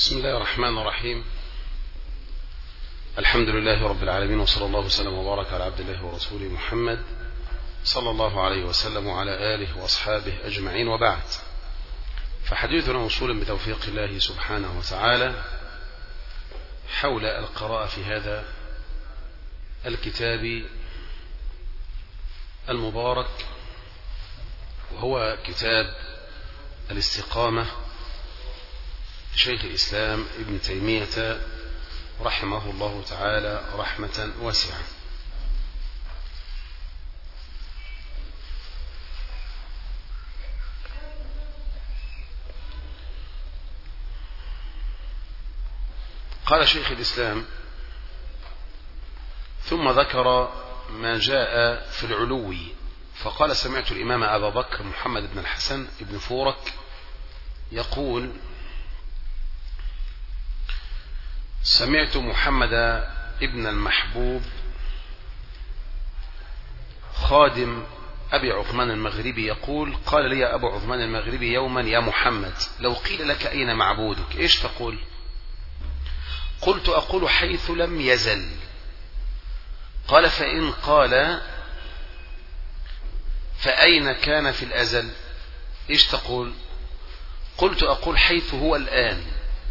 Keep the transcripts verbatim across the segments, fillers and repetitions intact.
بسم الله الرحمن الرحيم. الحمد لله رب العالمين، وصلى الله وسلم وبارك على عبد الله ورسوله محمد صلى الله عليه وسلم وعلى آله وأصحابه أجمعين، وبعد. فحديثنا موصول بتوفيق الله سبحانه وتعالى حول القراءة في هذا الكتاب المبارك، وهو كتاب الاستقامة لشيخ الإسلام ابن تيمية رحمه الله تعالى رحمة واسعة. قال شيخ الإسلام: ثم ذكر ما جاء في العلو، فقال: سمعت الإمام أبا بكر محمد بن الحسن بن فورك يقول: سمعت محمد ابن المحبوب خادم أبي عثمان المغربي يقول: قال لي أبو عثمان المغربي يوما: يا محمد، لو قيل لك أين معبودك إيش تقول؟ قلت: أقول حيث لم يزل. قال: فإن قال فأين كان في الأزل إيش تقول؟ قلت: أقول حيث هو الآن.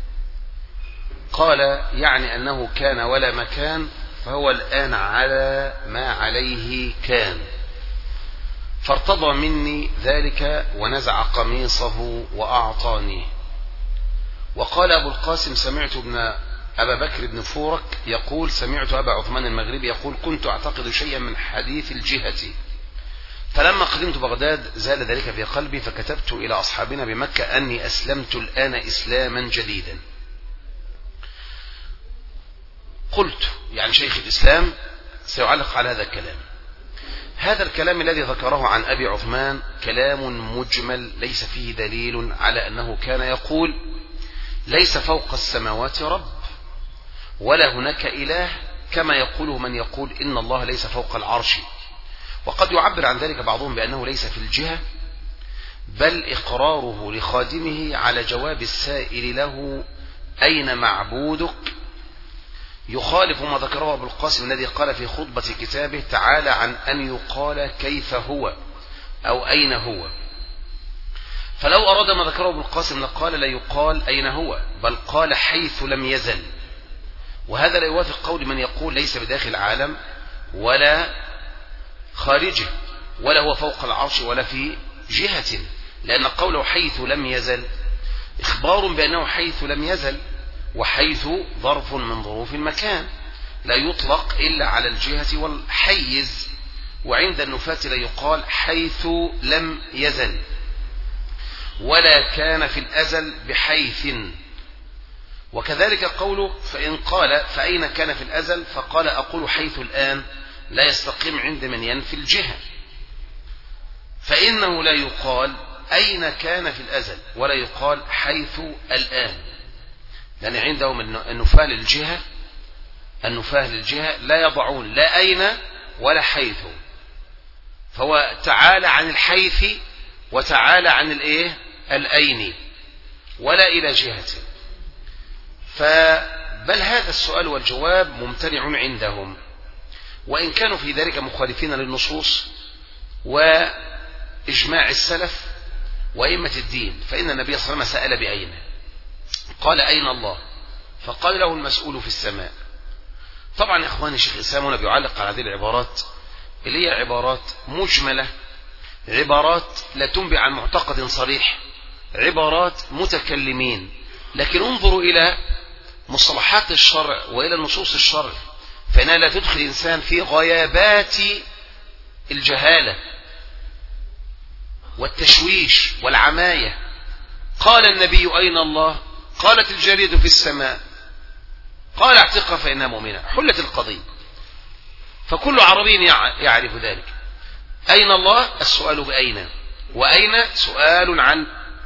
قال: يعني أنه كان ولا مكان، فهو الآن على ما عليه كان. فارتضى مني ذلك ونزع قميصه وأعطاني. وقال أبو القاسم: سمعت ابن أبا بكر بن فورك يقول: سمعت أبا عثمان المغربي يقول: كنت أعتقد شيئا من حديث الجهة، فلما قدمت بغداد زال ذلك في قلبي، فكتبت إلى أصحابنا بمكة أني أسلمت الآن إسلاما جديدا. قلت، يعني شيخ الإسلام سيعلق على هذا الكلام. هذا الكلام الذي ذكره عن أبي عثمان كلام مجمل ليس فيه دليل على أنه كان يقول: ليس فوق السماوات رب، ولا هناك إله، كما يقوله من يقول إن الله ليس فوق العرش. وقد يعبر عن ذلك بعضهم بأنه ليس في الجهة، بل إقراره لخادمه على جواب السائل له: أين معبودك؟ يخالف ما ذكره أبو القاسم الذي قال في خطبة كتابه: تعالى عن أن يقال كيف هو أو أين هو. فلو أراد ما ذكره أبو القاسم لقال: لا يقال أين هو، بل قال حيث لم يزل. وهذا لا يوافق قول من يقول ليس بداخل العالم ولا خارجه، ولا هو فوق العرش ولا في جهة، لأن قوله حيث لم يزل إخبار بأنه حيث لم يزل، وحيث ظرف من ظروف المكان لا يطلق إلا على الجهة والحيز. وعند النفاة لا يقال حيث لم يزل، ولا كان في الأزل بحيث. وكذلك قوله: فإن قال فأين كان في الأزل، فقال: أقول حيث الآن، لا يستقيم عند من ينفي الجهة، فإنه لا يقال أين كان في الأزل، ولا يقال حيث الآن، لأن عندهم النفاة للجهة النفاة للجهة لا يضعون لا أين ولا حيث، فهو تعالى عن الحيث وتعالى عن الإيه الأين، ولا إلى جهة. فبل هذا السؤال والجواب ممتنع عندهم، وإن كانوا في ذلك مخالفين للنصوص وإجماع السلف وأئمة الدين. فإن النبي صلى الله عليه وسلم سأل بأين، قال: أين الله؟ فقال له: المسؤول في السماء. طبعا إخواني، الشيخ الإسلام هنا بيعلق على هذه العبارات اللي هي عبارات مجملة، عبارات لا تنبئ عن معتقد صريح، عبارات متكلمين. لكن انظروا إلى مصطلحات الشرع وإلى نصوص الشرع، فإنها لا تدخل الإنسان في غيابات الجهالة والتشويش والعماية. قال النبي: أين الله؟ قالت الجارية: في السماء. قال: اعتقها فإنها مؤمنة. حلت القضية. فكل عربي يعرف ذلك. أين الله؟ السؤال بأين، وأين سؤال عن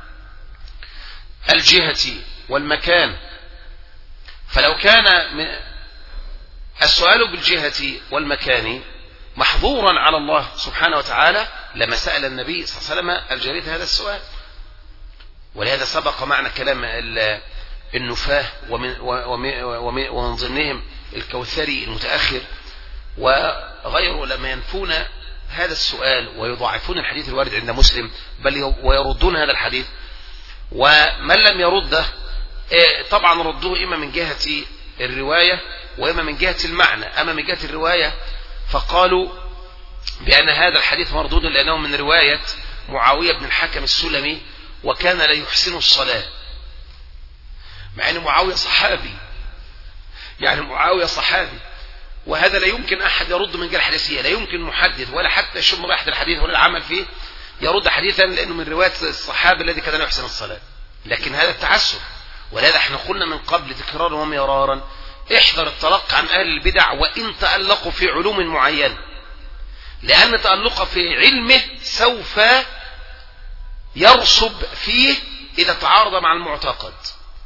الجهة والمكان. فلو كان من السؤال بالجهة والمكان محظورا على الله سبحانه وتعالى لما سأل النبي صلى الله عليه وسلم الجارية هذا السؤال. ولهذا سبق معنى كلام النفاه ومن, ومن, ومن ضمنهم الكوثري المتأخر وغيره لما ينفون هذا السؤال ويضاعفون الحديث الوارد عند مسلم بل ويردون هذا الحديث. ومن لم يرده طبعا ردوه إما من جهة الرواية وإما من جهة المعنى. أما من جهة الرواية فقالوا بأن هذا الحديث مردود لأنه من رواية معاوية بن الحكم السلمي وكان لا يحسن الصلاة، مع أن معاوية صحابي، يعني معاوية صحابي، وهذا لا يمكن أحد يرد من جهة الحديثية، لا يمكن محدث ولا حتى شم رائحة الحديث ولا العمل فيه يرد حديثا لأنه من رواية الصحابي الذي كان لا يحسن الصلاة. لكن هذا التعسف، ولهذا احنا قلنا من قبل تكرارا ومرارا احذر التلقي عن أهل البدع وإن تألقوا في علوم معينة، لأن تألق في علمه سوف يرسب فيه إذا تعارض مع المعتقد.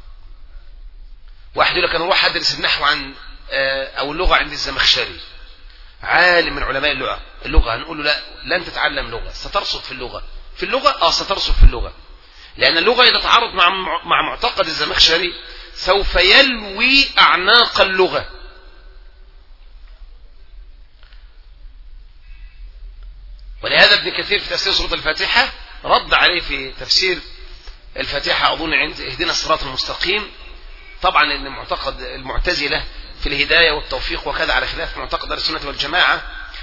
واحد يقول لك أنا أروح أدرس النحو عن أو اللغة عند الزمخشري، عالم من علماء اللغة اللغة هنقول له لا، لن تتعلم لغة، سترسب في اللغة في اللغة آه سترسب في اللغة، لأن اللغة إذا تعارض مع مع معتقد الزمخشري سوف يلوي أعناق اللغة. ولهذا ابن كثير في تفسير سورة الفاتحة رد عليه في تفسير الفاتحة أظن عند اهدنا الصراط المستقيم، طبعا لأن المعتقد المعتزلة في الهداية والتوفيق وكذا على خلاف معتقد السنة والجماعة،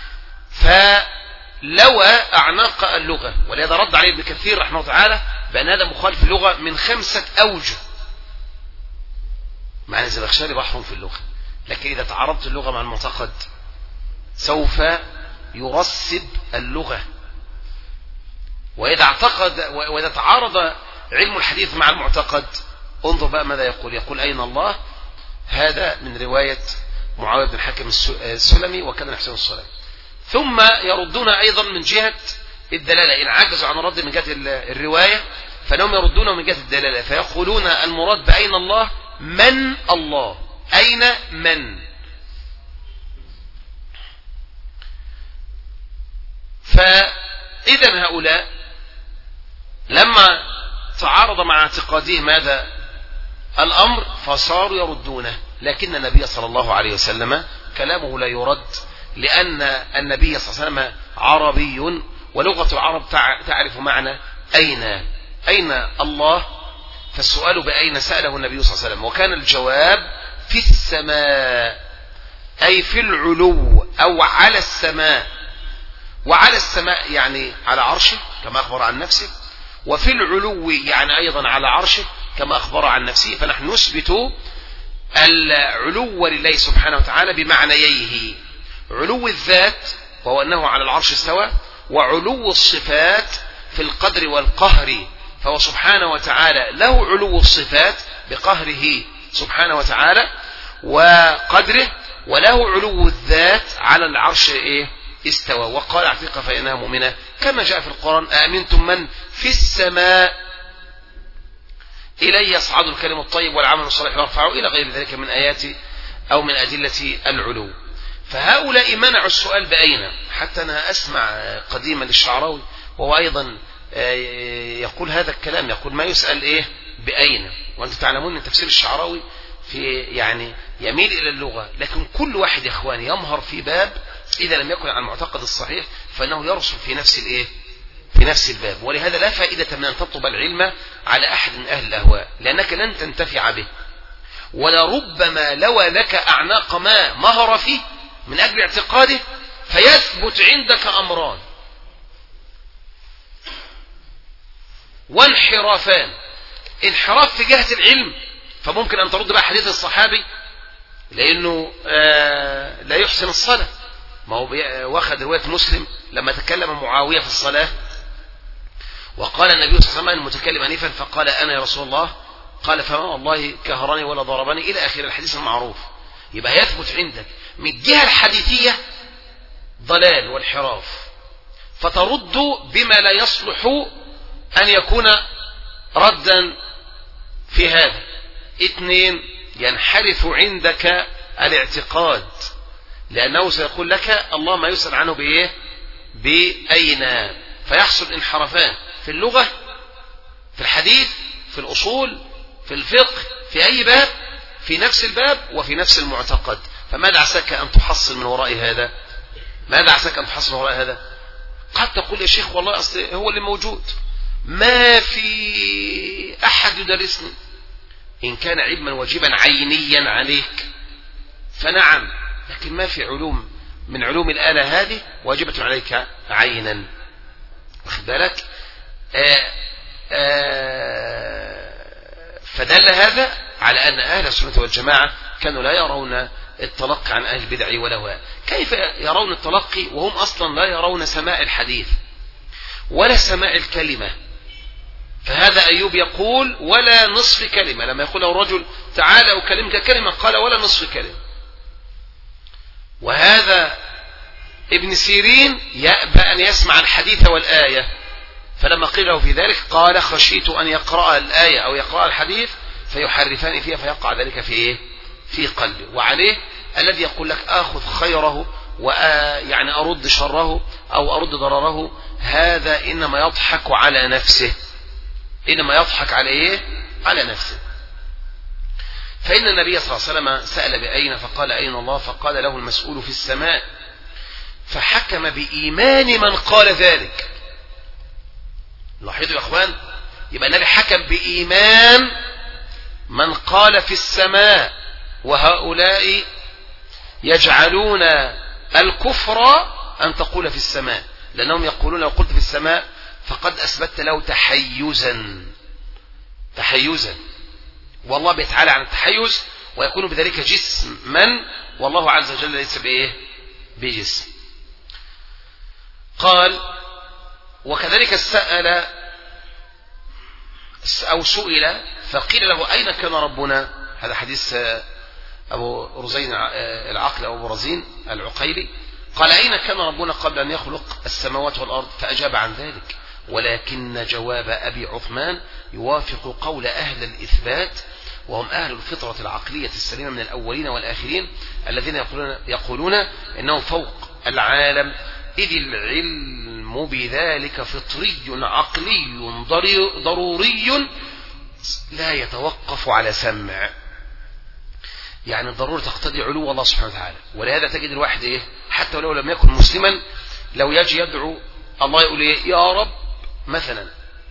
فلوى أعناق اللغة. ولهذا رد عليه ابن كثير رحمه الله تعالى بأن هذا مخالف اللغة من خمسة أوجه، مع أن الزمخشري بحر في اللغة، لكن إذا تعارضت اللغة مع المعتقد سوف يرسب اللغة. وإذا اعتقد وإذا تعارض علم الحديث مع المعتقد انظر بقى ماذا يقول يقول أين الله؟ هذا من رواية معاوية بن الحكم السلمي وكان يحسن الصلاة. ثم يردون أيضا من جهة الدلالة، إن عجزوا عن الرد من جهة الرواية فإنهم يردونه من جهة الدلالة، فيقولون المراد بأين الله من الله، أين من. فإذا هؤلاء لما تعارض مع اعتقادهم هذا الأمر فصاروا يردونه، لكن النبي صلى الله عليه وسلم كلامه لا يرد، لأن النبي صلى الله عليه وسلم عربي ولغة العرب تعرف معنى أين أين الله. فالسؤال بأين سأله النبي صلى الله عليه وسلم، وكان الجواب في السماء، أي في العلو أو على السماء. وعلى السماء يعني على عرشه كما أخبر عن نفسه، وفي العلو يعني أيضا على عرشه كما أخبر عن نفسه. فنحن نثبت العلو لله سبحانه وتعالى بمعنييه، علو الذات وهو أنه على العرش استوى، وعلو الصفات في القدر والقهر، فهو سبحانه وتعالى له علو الصفات بقهره سبحانه وتعالى وقدره، وله علو الذات على العرش إيه استوى. وقال اعتق فإنها مؤمنة كما جاء في القرآن أأمنتم من في السماء إليه يصعد الكلم الطيب والعمل الصالح يرفعه إلى غير ذلك من آيات أو من أدلة العلو. فهؤلاء منعوا السؤال بأين، حتى أنا أسمع قديما للشعراوي وهو أيضا يقول هذا الكلام، يقول ما يسأل إيه بأين. وأنتم تعلمون أن تفسير الشعراوي في يعني يميل إلى اللغة، لكن كل واحد يا إخواني يمهر في باب إذا لم يكن عن المعتقد الصحيح فإنه يرسل في نفس الإيه في نفس الباب. ولهذا لا فائدة من أن تطلب العلم على أحد من أهل الأهواء، لأنك لن تنتفع به، ولربما لوى لك أعناق ما مهر فيه من أجل اعتقاده فيثبت عندك أمران وانحرافان. انحراف في جهة العلم فممكن أن ترد بقى حديث الصحابي لأنه آه لا يحسن الصلاة، ما هو واخد رواية مسلم لما تكلم معاوية في الصلاة وقال النبي صلى الله عليه وسلم المتكلم أنيفا فقال أنا يا رسول الله، قال فما والله كهرني ولا ضربني إلى آخر الحديث المعروف. يبقى يثبت عندك من الجهة الحديثية ضلال والحراف، فترد بما لا يصلح أن يكون ردا في هذا. اثنين، ينحرف عندك الاعتقاد، لأنه سيقول لك الله ما يسأل عنه بإيه بأين، فيحصل انحرافان في اللغة في الحديث في الأصول في الفقه في في أي باب؟ في نفس الباب وفي نفس المعتقد. فماذا عساك أن تحصل من وراء هذا؟ ماذا عساك أن تحصل من وراء هذا؟ قد تقول يا شيخ والله أصل هو اللي موجود، ما في أحد يدرسني. إن كان علما واجبا عينيا عليك فنعم، لكن ما في علوم من علوم الآلة هذه واجبة عليك عينا. واخد بالك؟ آآ آآ فدل هذا على أن أهل السنة والجماعة كانوا لا يرون التلقي عن أهل البدع والأهواء. كيف يرون التلقي وهم أصلا لا يرون سماع الحديث ولا سماع الكلمة؟ فهذا أيوب يقول ولا نصف كلمة، لما يقول له الرجل تعالى أكلمك كلمة قال ولا نصف كلمة. وهذا ابن سيرين يأبى أن يسمع الحديث والآية، فلما قيل له في ذلك قال خشيت أن يقرأ الآية أو يقرأ الحديث فيحرفان فيها فيقع ذلك في إيه؟ في قلبه. وعليه الذي يقول لك آخذ خيره ويعني أرد شره أو أرد ضرره، هذا إنما يضحك على نفسه، إنما يضحك على إيه؟ على نفسه. فإن النبي صلى الله عليه وسلم سأل بأين فقال أين الله، فقال له المسؤول في السماء، فحكم بإيمان من قال ذلك. لاحظوا يا أخوان، يبقى النبي حكم بإيمان من قال في السماء، وهؤلاء يجعلون الكفر أن تقول في السماء، لأنهم يقولون لو قلت في السماء فقد أثبتت له تحيزا تحيزا والله بيتعالى عن التحيز ويكون بذلك جسما، والله عز وجل ليس بإيه؟ بجسم. قال وكذلك سأل أو سئل فقيل له أين كان ربنا؟ هذا حديث أبو رزين العقل أو أبو رزين العقيلي، قال أين كان ربنا قبل أن يخلق السماوات والأرض؟ فأجاب عن ذلك، ولكن جواب أبي عثمان يوافق قول أهل الإثبات، وهم أهل الفطرة العقلية السليمة من الأولين والآخرين الذين يقولون, يقولون إنه فوق العالم، إذ العلم بذلك فطري عقلي ضروري لا يتوقف على سمع. يعني الضرورة تقتضي علو الله سبحانه وتعالى، ولهذا تجد الواحد إيه؟ حتى ولو لم يكن مسلما لو يجي يدعو الله يقول إيه؟ يا رب مثلا.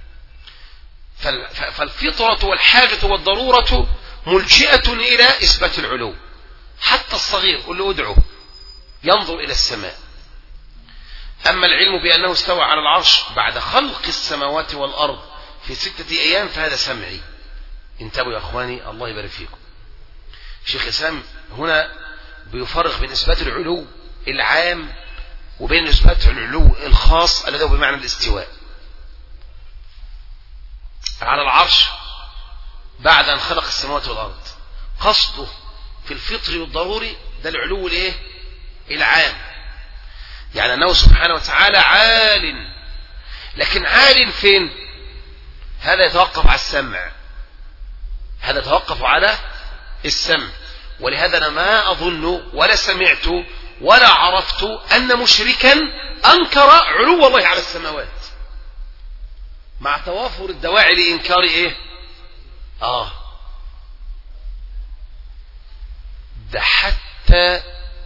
فالفطرة والحاجة والضرورة ملجئة إلى إثبات العلو. حتى الصغير قل له ادعو ينظر إلى السماء. أما العلم بأنه استوى على العرش بعد خلق السماوات والأرض في ستة أيام فهذا سمعي. انتبهوا يا أخواني، الله يبارك فيكم. شيخ الإسلام هنا بيفرق بين إثبات العلو العام وبين إثبات العلو الخاص الذي هو بمعنى الاستواء على العرش بعد أن خلق السماوات والأرض. قصده في الفطر والضروري ده العلو الايه؟ العام، يعني أنه سبحانه وتعالى عال، لكن عال فين؟ هذا يتوقف على السمع، هذا يتوقف على السمع. ولهذا أنا ما أظن ولا سمعت ولا عرفت أن مشركا أنكر علو الله على السماوات مع توافر الدواعي لإنكار إيه؟ آه ده حتى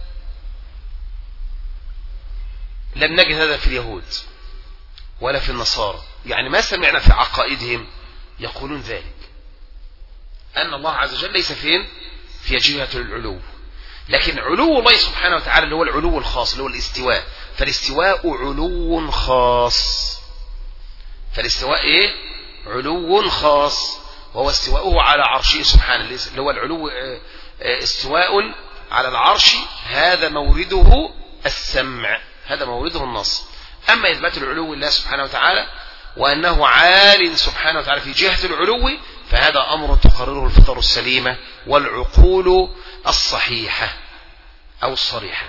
لم نجد هذا في اليهود ولا في النصارى، يعني ما سمعنا في عقائدهم يقولون ذلك، أن الله عز وجل ليس فين؟ في جهة العلو، لكن علو الله سبحانه وتعالى اللي هو العلو الخاص اللي هو الاستواء. فالاستواء علو خاص، فالاستواء ايه؟ علو خاص، وهو استواءه على عرشه سبحانه، اللي هو العلو استواء على العرش، هذا مورده السمع، هذا مورده النص. أما إثبات العلو لله سبحانه وتعالى وأنه عال سبحانه وتعالى في جهة العلو، فهذا أمر تقرره الفطر السليمة والعقول الصحيحة أو الصريحة.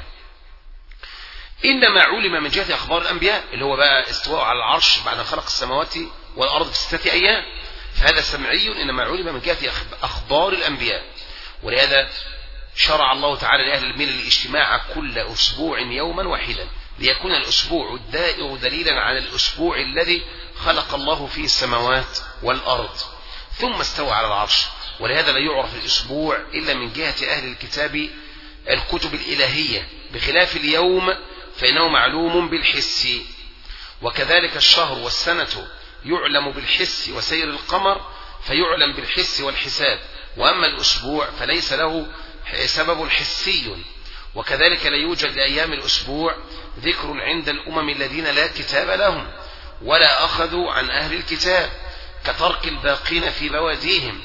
إنما علم من جهة أخبار الأنبياء اللي هو بقى استواء على العرش بعد أن خلق السماوات والأرض في ستة أيام، فهذا سمعي إنما علم من جهة أخبار الأنبياء. ولهذا شرع الله تعالى لأهل الملل الاجتماع كل أسبوع يوما واحدا ليكون الأسبوع الدائر دليلا على الأسبوع الذي خلق الله فيه السماوات والأرض، ثم استوى على العرش. ولهذا لا يعرف الأسبوع إلا من جهة أهل الكتاب الكتب الإلهية، بخلاف اليوم فإنه معلوم بالحس. وكذلك الشهر والسنة يعلم بالحس وسير القمر فيعلم بالحس والحساب، وأما الأسبوع فليس له سبب حسي. وكذلك لا يوجد لأيام الأسبوع ذكر عند الأمم الذين لا كتاب لهم ولا أخذوا عن أهل الكتاب، كترك الباقين في بواديهم،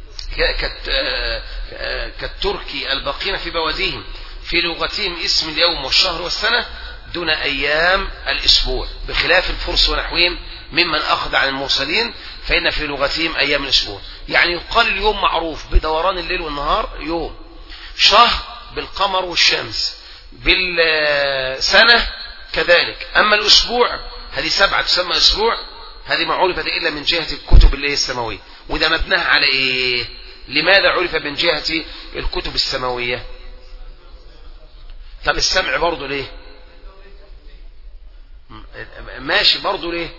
كالترك الباقين في بواديهم في لغتهم اسم اليوم والشهر والسنة دون أيام الأسبوع، بخلاف الفرس ونحوهم ممن أخذ عن المرسلين فإن في لغتهم أيام الأسبوع. يعني يقال اليوم معروف بدوران الليل والنهار يوم، شهر بالقمر والشمس، بالسنة كذلك. أما الأسبوع هذه سبعة تسمى أسبوع، هذه ما عرفت إلا من جهة الكتب السماوية. وده مبناها على إيه؟ لماذا عرف من جهة الكتب السماوية؟ طب السمع برضو ليه؟ ماشي برضو ليه؟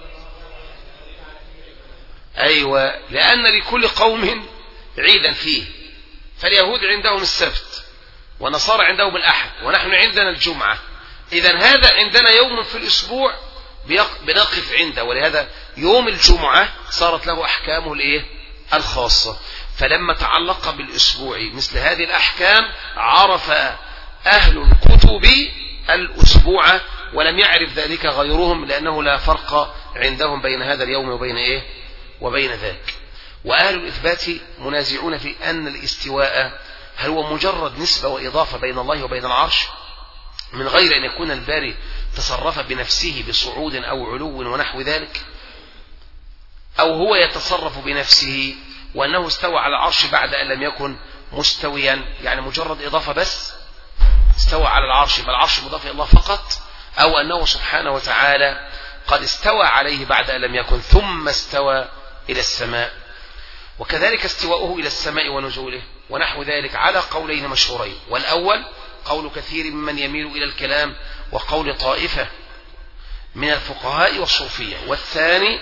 أيوة، لأن لكل قوم عيدا فيه، فاليهود عندهم السبت ونصارى عندهم الأحد ونحن عندنا الجمعة. إذن هذا عندنا يوم في الأسبوع بنقف عنده، ولهذا يوم الجمعة صارت له أحكامه الإيه؟ الخاصة. فلما تعلق بالأسبوع مثل هذه الأحكام عرف أهل الكتب الأسبوع ولم يعرف ذلك غيرهم، لأنه لا فرق عندهم بين هذا اليوم وبين إيه؟ وبين ذاك. وأهل الإثبات منازعون في أن الاستواء هل هو مجرد نسبة وإضافة بين الله وبين العرش من غير أن يكون الباري تصرف بنفسه بصعود أو علو ونحو ذلك، أو هو يتصرف بنفسه وأنه استوى على العرش بعد أن لم يكن مستويا، يعني مجرد إضافة بس استوى على العرش بل العرش مضاف إلى الله فقط، أو أنه سبحانه وتعالى قد استوى عليه بعد أن لم يكن ثم استوى إلى السماء. وكذلك استواؤه إلى السماء ونزوله ونحو ذلك على قولين مشهورين، والأول قول كثير ممن يميل إلى الكلام وقول طائفة من الفقهاء والصوفية، والثاني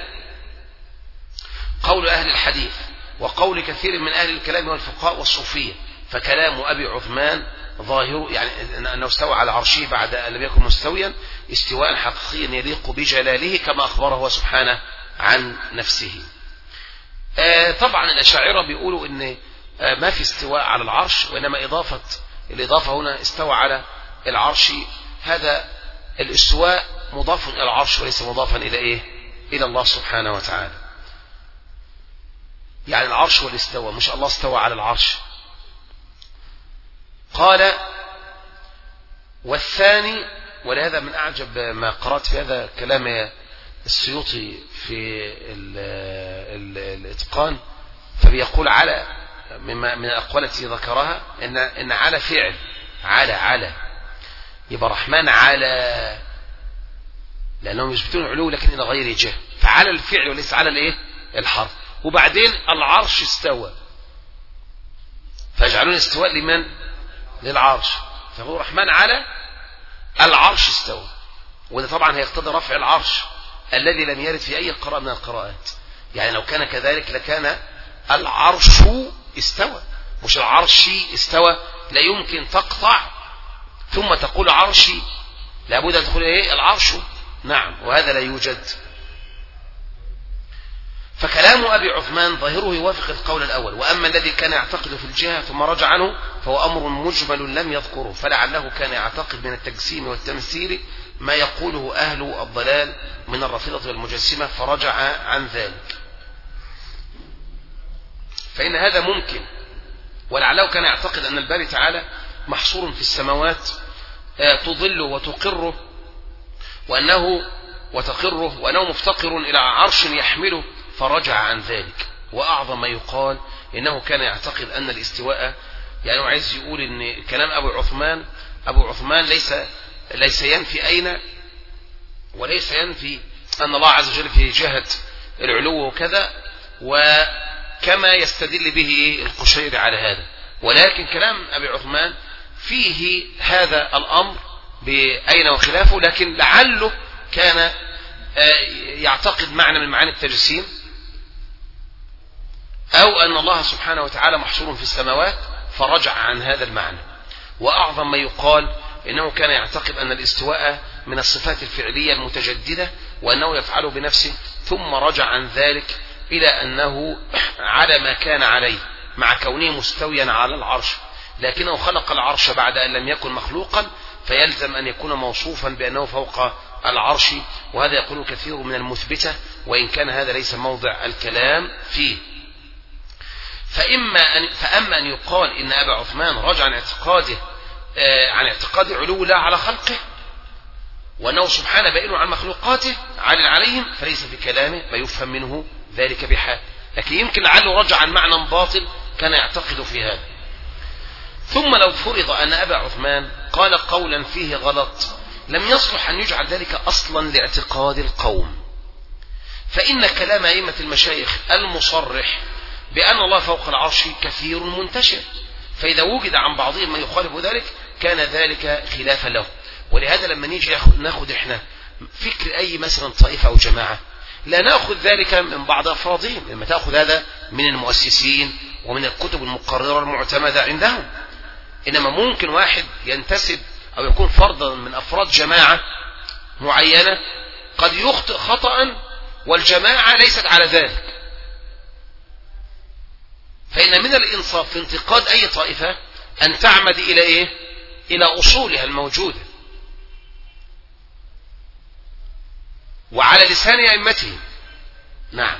قول أهل الحديث وقول كثير من أهل الكلام والفقهاء والصوفية. فكلام أبي عثمان ظاهر يعني أنه استوى على عرشه بعد أن لم يكن مستويا استواء حقيقيا يليق بجلاله كما أخبره هو سبحانه عن نفسه. آه طبعا الأشاعرة بيقولوا أن آه ما في استواء على العرش، وإنما إضافة الإضافة هنا استوى على العرش، هذا الاستواء مضاف إلى العرش وليس مضافا إلى إيه؟ إلى الله سبحانه وتعالى. يعني العرش والاستوى مش الله استوى على العرش. قال والثاني، ولهذا من أعجب ما قرأت في هذا كلام السيوطي في ال ال الإتقان، فبيقول على مما من الأقوال التي ذكرها إن إن على فعل على على يبقى رحمن على، لأنهم يثبتون العلو لكن إلى غير جهة، فعلى الفعل وليس على الإيه؟ الحرف. وبعدين العرش استوى، فيجعلون استواء لمن؟ للعرش، فهو رحمن على العرش استوى، وده طبعا هيقتضي رفع العرش الذي لم يرد في أي قراءة من القراءات. يعني لو كان كذلك لكان العرش استوى مش العرش استوى، لا يمكن تقطع ثم تقول عرشي، لابد أن تقول إيه؟ العرش. نعم، وهذا لا يوجد. فكلام أبي عثمان ظاهره يوافق القول الأول. وأما الذي كان يعتقد في الجهة ثم رجع عنه فهو أمر مجمل لم يذكره، فلعله كان يعتقد من التجسيم والتمثيل ما يقوله أهل الضلال من الرافضة والمجسمة فرجع عن ذلك، فإن هذا ممكن. ولعله كان يعتقد أن الباري تعالى محصور في السماوات تظله وتقره وأنه وتقره وأنه مفتقر إلى عرش يحمله فرجع عن ذلك. وأعظم ما يقال إنه كان يعتقد أن الاستواء، يعني هو عايز يقول إن كلام أبو عثمان أبو عثمان ليس ليس ينفي أين، وليس ينفي أن الله عز وجل في جهة العلو وكذا، وكما يستدل به القشيري على هذا. ولكن كلام أبي عثمان فيه هذا الأمر بأين وخلافه، لكن لعله كان يعتقد معنى من معاني التجسيم أو أن الله سبحانه وتعالى محصور في السماوات فرجع عن هذا المعنى. وأعظم ما يقال إنه كان يعتقد أن الاستواء من الصفات الفعلية المتجددة وأنه يفعله بنفسه، ثم رجع عن ذلك إلى أنه على ما كان عليه مع كونه مستويا على العرش، لكنه خلق العرش بعد أن لم يكن مخلوقا، فيلزم أن يكون موصوفا بأنه فوق العرش. وهذا يقول كثير من المثبتة، وإن كان هذا ليس موضع الكلام فيه. فإما أن فأما أن يقال إن أبا عثمان رجع عن اعتقاده آه عن اعتقاد علو الله على خلقه وأنه سبحانه بائن عن مخلوقاته عال عليهم، فليس في كلامه ما يفهم منه ذلك بحال، لكن يمكن لعله رجع عن معنى باطل كان يعتقد في هذا. ثم لو فرض أن أبا عثمان قال قولا فيه غلط لم يصلح أن يجعل ذلك أصلا لاعتقاد القوم، فإن كلام أئمة المشايخ المصرح بأن الله فوق العرش كثير منتشر، فإذا وجد عن بعضهم ما يخالف ذلك كان ذلك خلافا له. ولهذا لما نيجي ناخد احنا فكر أي مثلا طائفة أو جماعة لا نأخذ ذلك من بعض أفرادهم، لما تأخذ هذا من المؤسسين ومن الكتب المقررة المعتمدة عندهم، إنما ممكن واحد ينتسب أو يكون فردا من أفراد جماعة معينة قد يخطئ خطأ والجماعة ليست على ذلك. فإن من الإنصاف في انتقاد أي طائفة أن تعمد إلى إيه؟ إلى أصولها الموجودة وعلى لسان أئمتهم. نعم.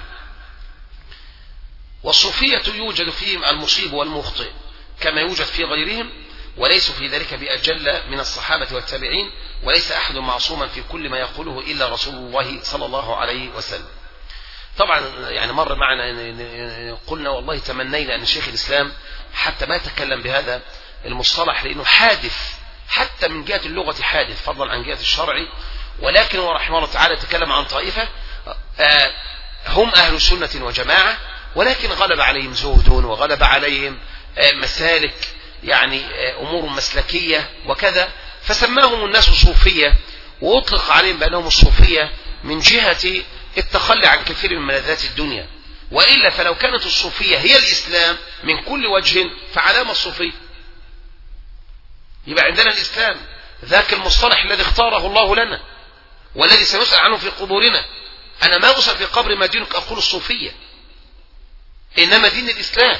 والصوفية يوجد فيهم المصيب والمخطئ كما يوجد في غيرهم، وليسوا في ذلك بأجل من الصحابة والتابعين، وليس أحد معصوما في كل ما يقوله إلا رسول الله صلى الله عليه وسلم. طبعا يعني مر معنا قلنا والله تمنينا أن شيخ الإسلام حتى ما يتكلم بهذا المصطلح، لأنه حادث حتى من جهة اللغة، حادث فضلا عن جهة الشرع، ولكن هو رحمه الله تعالى تكلم عن طائفة هم أهل سنة وجماعة، ولكن غلب عليهم زهد وغلب عليهم مسالك يعني أمور مسلكية وكذا، فسماهم الناس صوفية، وأطلق عليهم بأنهم الصوفية من جهة التخلي عن كثير من ملذات الدنيا. وإلا فلو كانت الصوفية هي الإسلام من كل وجه فعلامة الصوفية يبقى عندنا الإسلام، ذاك المصطلح الذي اختاره الله لنا والذي سنسأل عنه في قبورنا. أنا ما أسأل في قبر ما دينك أقول الصوفية، إنما دين الإسلام.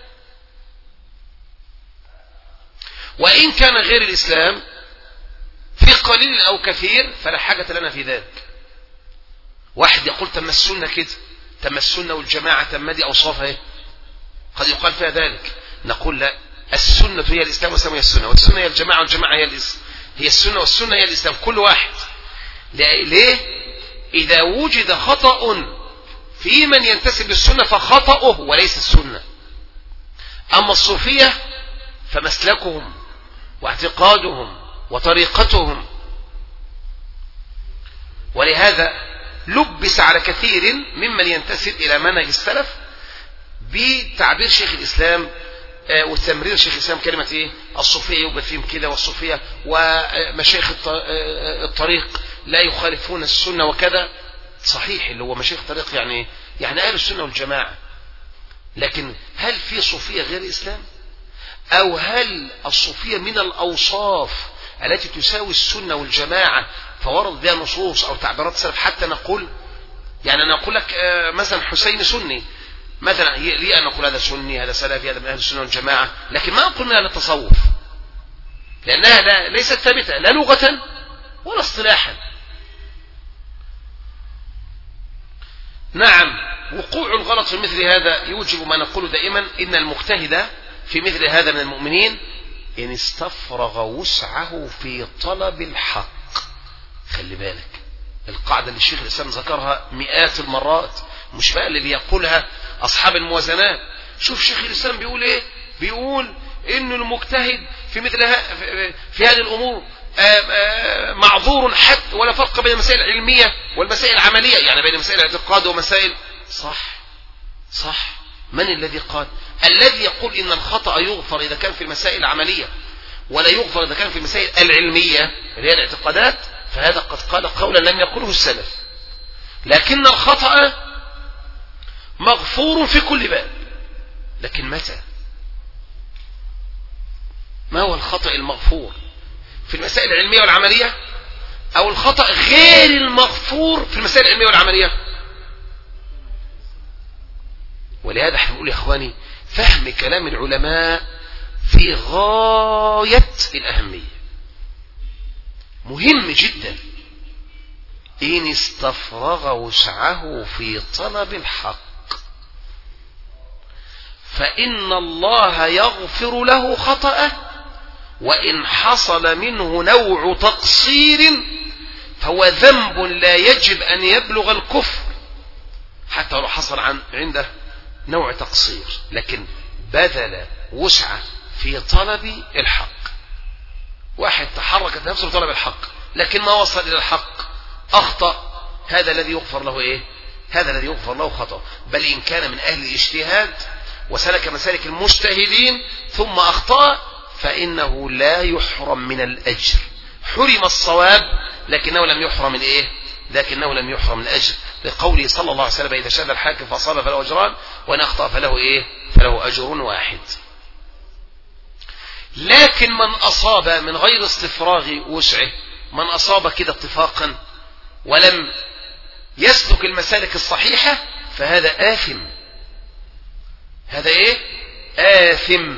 وإن كان غير الإسلام في قليل أو كثير فلا حاجة لنا في ذلك. واحد يقول تم السنة كده، تم السنة والجماعة تم دي أوصافها ايه؟ قد يقال فيها ذلك. نقول لا، السنة هي الإسلام والإسلام هي السنة، والسنة هي الجماعة والجماعة هي الإسلام، هي السنة والسنة هي الإسلام، كل واحد. ليه؟ إذا وجد خطأ في من ينتسب للسنة فخطأه وليس السنة. أما الصوفية فمسلكهم واعتقادهم وطريقتهم، ولهذا لبس على كثير ممن ينتسب إلى منهج السلف بتعبير شيخ الإسلام وتمرير شيخ الإسلام كلمة إيه؟ الصوفية يوجد فيهم كده، والصوفية ومشايخ الطريق لا يخالفون السنة وكذا. صحيح اللي هو مشايخ الطريق يعني يعني أهل السنة والجماعة، لكن هل في صوفية غير الإسلام؟ أو هل الصوفية من الأوصاف التي تساوي السنة والجماعة فورد بها نصوص أو تعبيرات سلف حتى نقول يعني أنا أقول لك مثلا حسين سني مثلا، لي أن أقول هذا سني هذا سلفي هذا من أهل السنة والجماعة، لكن ما أقول منها للتصوف لأنها لا ليست ثابتة لا لغة ولا اصطلاحا. نعم، وقوع الغلط في مثل هذا يوجب ما نقول دائما إن المجتهد في مثل هذا من المؤمنين إن استفرغ وسعه في طلب الحق. خلي بالك القاعدة اللي الشيخ الإسلام ذكرها مئات المرات، مش بقى اللي بيقولها أصحاب الموازنات. شوف شيخ الإسلام بيقول إيه؟ بيقول إن المجتهد في مثل في هذه الأمور معذور حتى، ولا فرق بين المسائل العلمية والمسائل العملية، يعني بين مسائل الاعتقاد ومسائل صح صح. من الذي قال؟ الذي يقول إن الخطأ يغفر إذا كان في المسائل العملية ولا يغفر إذا كان في المسائل العلمية اللي هي الاعتقادات، فهذا قد قال قولا لم يقله السلف. لكن الخطأ مغفور في كل باب، لكن متى؟ ما هو الخطأ المغفور في المسائل العلمية والعملية، أو الخطأ غير المغفور في المسائل العلمية والعملية؟ ولهذا احنا بنقول يا اخواني فهم كلام العلماء في غاية الأهمية، مهم جدا. إن استفرغ وسعه في طلب الحق فإن الله يغفر له خطأه، وإن حصل منه نوع تقصير فهو ذنب لا يجب أن يبلغ الكفر حتى لو حصل عن عنده نوع تقصير، لكن بذل وسعه في طلب الحق. واحد تحركت نفسه لطلب الحق لكن ما وصل إلى الحق، أخطأ، هذا الذي يغفر له إيه؟ هذا الذي يغفر له خطأ. بل إن كان من أهل الاجتهاد وسلك مسالك المجتهدين ثم أخطأ فإنه لا يحرم من الأجر، حرم الصواب لكنه لم يحرم الإيه؟ لكنه لم يحرم الأجر، لقوله صلى الله عليه وسلم إذا شهد الحاكم فأصاب فله أجران وإن أخطأ فله إيه؟ فله أجر واحد. لكن من أصاب من غير استفراغ وسعه، من أصاب كده اتفاقا ولم يسلك المسالك الصحيحة فهذا آثم. هذا إيه؟ آثم.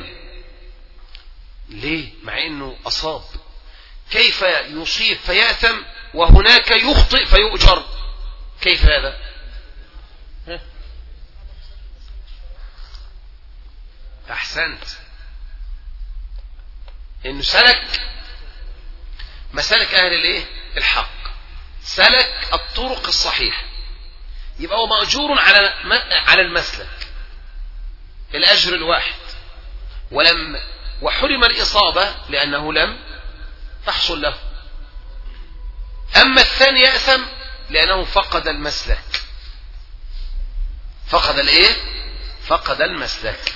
ليه؟ مع إنه أصاب. كيف يصيب فيأثم وهناك يخطئ فيؤجر؟ كيف هذا؟ أحسنت. إنه سلك مسالك أهل الإيه؟ الحق، سلك الطرق الصحيحة، يبقى هو مأجور على على المسلك الأجر الواحد، ولم وحرم الإصابة لأنه لم تحصل له. أما الثاني يأثم لأنه فقد المسلك، فقد الإيه؟ فقد المسلك.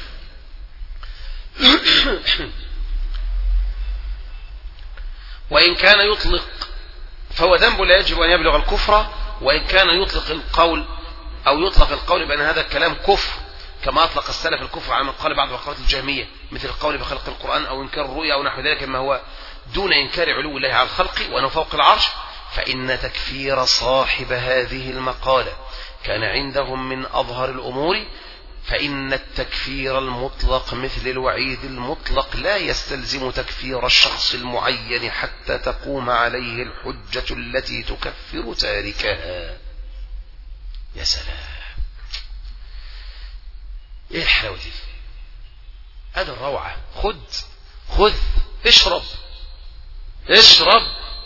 وإن كان يطلق فهو ذنب لا يجب أن يبلغ الكفر، وإن كان يطلق القول أو يطلق القول بأن هذا الكلام كفر كما أطلق السلف الكفر على من قال بعض وقالات الجهمية، مثل القول بخلق القرآن أو إنكار الرؤيا أو نحو ذلك مما هو دون إنكار علو الله على الخلق وأنه فوق العرش، فإن تكفير صاحب هذه المقالة كان عندهم من أظهر الأمور، فإن التكفير المطلق مثل الوعيد المطلق لا يستلزم تكفير الشخص المعين حتى تقوم عليه الحجة التي تكفر تاركها. يا سلام، ايه الحلاوة دي؟ هذا الروعة. خذ خذ اشرب اشرب.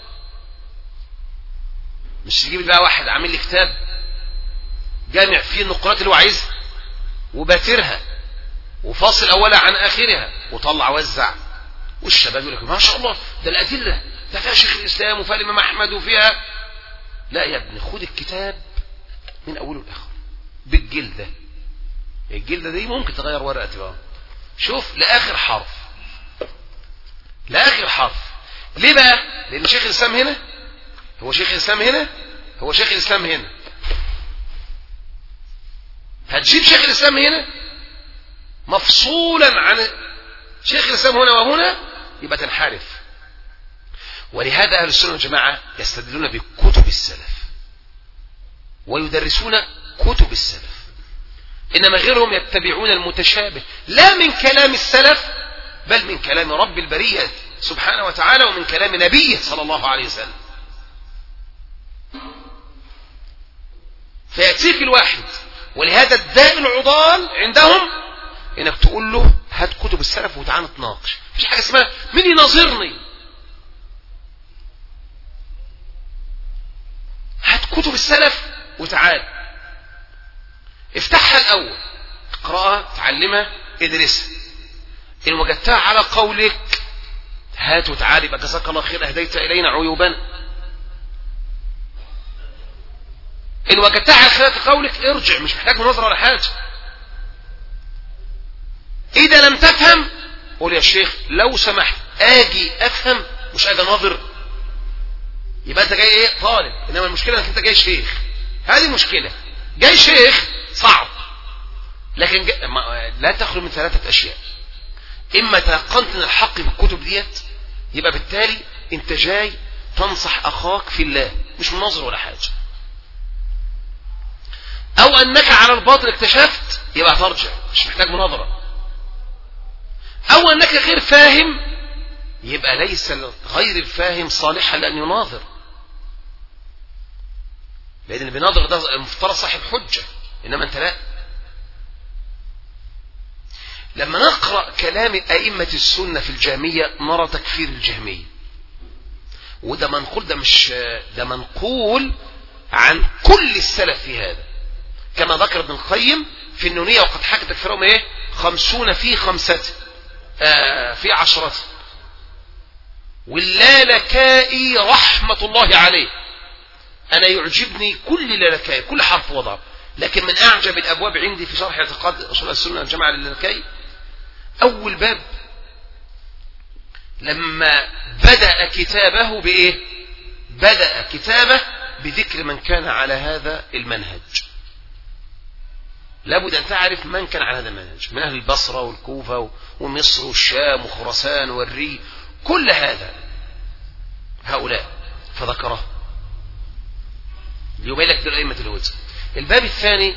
مش تجيب بقى واحد عامل لي كتاب جامع فيه النقرات اللي هو عايزها وباترها وفاصل اولها عن اخرها وطلع وزع، والشباب يقول لك ما شاء الله ده الادله ده فيها شيخ الاسلام وفيها الامام احمد وفيها. لا يا ابني، خد الكتاب من اوله لاخره بالجلده. الجلده دي ممكن تغير ورقه بقى، شوف لاخر حرف، لاخر حرف. ليه بقى؟ لان شيخ الاسلام هنا هو شيخ الاسلام هنا هو شيخ الاسلام هنا. هتجيب شيخ الاسلام هنا مفصولا عن شيخ الاسلام هنا وهنا يبقى تنحرف. ولهذا اهل السنه والجماعه يستدلون بكتب السلف ويدرسون كتب السلف، انما غيرهم يتبعون المتشابه لا من كلام السلف بل من كلام رب البرية سبحانه وتعالى ومن كلام نبيه صلى الله عليه وسلم. فيأتيك الواحد، ولهذا الداء العضال عندهم انك تقول له هات كتب السلف وتعال نتناقش. مفيش حاجه اسمها مين يناظرني، هات كتب السلف وتعال افتحها الاول، اقراها، تعلمها، ادرسها. ان وجدتها على قولك هات وتعال يبقى جزاك الله خير، اهديت الينا عيوبنا. إن وجدتها على خلاف قولك ارجع، مش محتاج مناظرة ولا حاجة. إذا لم تفهم قول يا شيخ لو سمحت آجي أفهم مش آجي ناظر. يبقى أنت جاي إيه؟ طالب، إنما المشكلة أنك أنت جاي شيخ. هذه مشكلة، جاي شيخ صعب. لكن لا تخلو من ثلاثة أشياء: إما تيقنت من الحق في الكتب ديت، يبقى بالتالي أنت جاي تنصح أخاك في الله، مش مناظر ولا حاجة. أو أنك على الباطل اكتشفت، يبقى ترجع، مش محتاج مناظرة. أو أنك غير فاهم، يبقى ليس غير الفاهم صالحا لأن يناظر، لأن اللي بيناظر ده المفترض صاحب حجة، إنما أنت لا. لما نقرأ كلام أئمة السنة في الجهمية نرى تكفير الجهمية، وده منقول، ده مش ده منقول عن كل السلف في هذا، كما ذكر ابن القيم في النونية: وقد حكى تكفيرهم ايه؟ خمسون في خمسة آه في عشرة. واللالكائي رحمة الله عليه، أنا يعجبني كل لالكائي، كل حرف وضع، لكن من أعجب الأبواب عندي في شرح اعتقاد أصول السنة والجماعة للالكائي أول باب لما بدأ كتابه بإيه؟ بدأ كتابه بذكر من كان على هذا المنهج. لابد أن تعرف من كان على هذا المنهج من أهل البصرة والكوفة ومصر والشام وخراسان والري، كل هذا هؤلاء، فذكره ليبين لك دول أئمة الهدى. الباب الثاني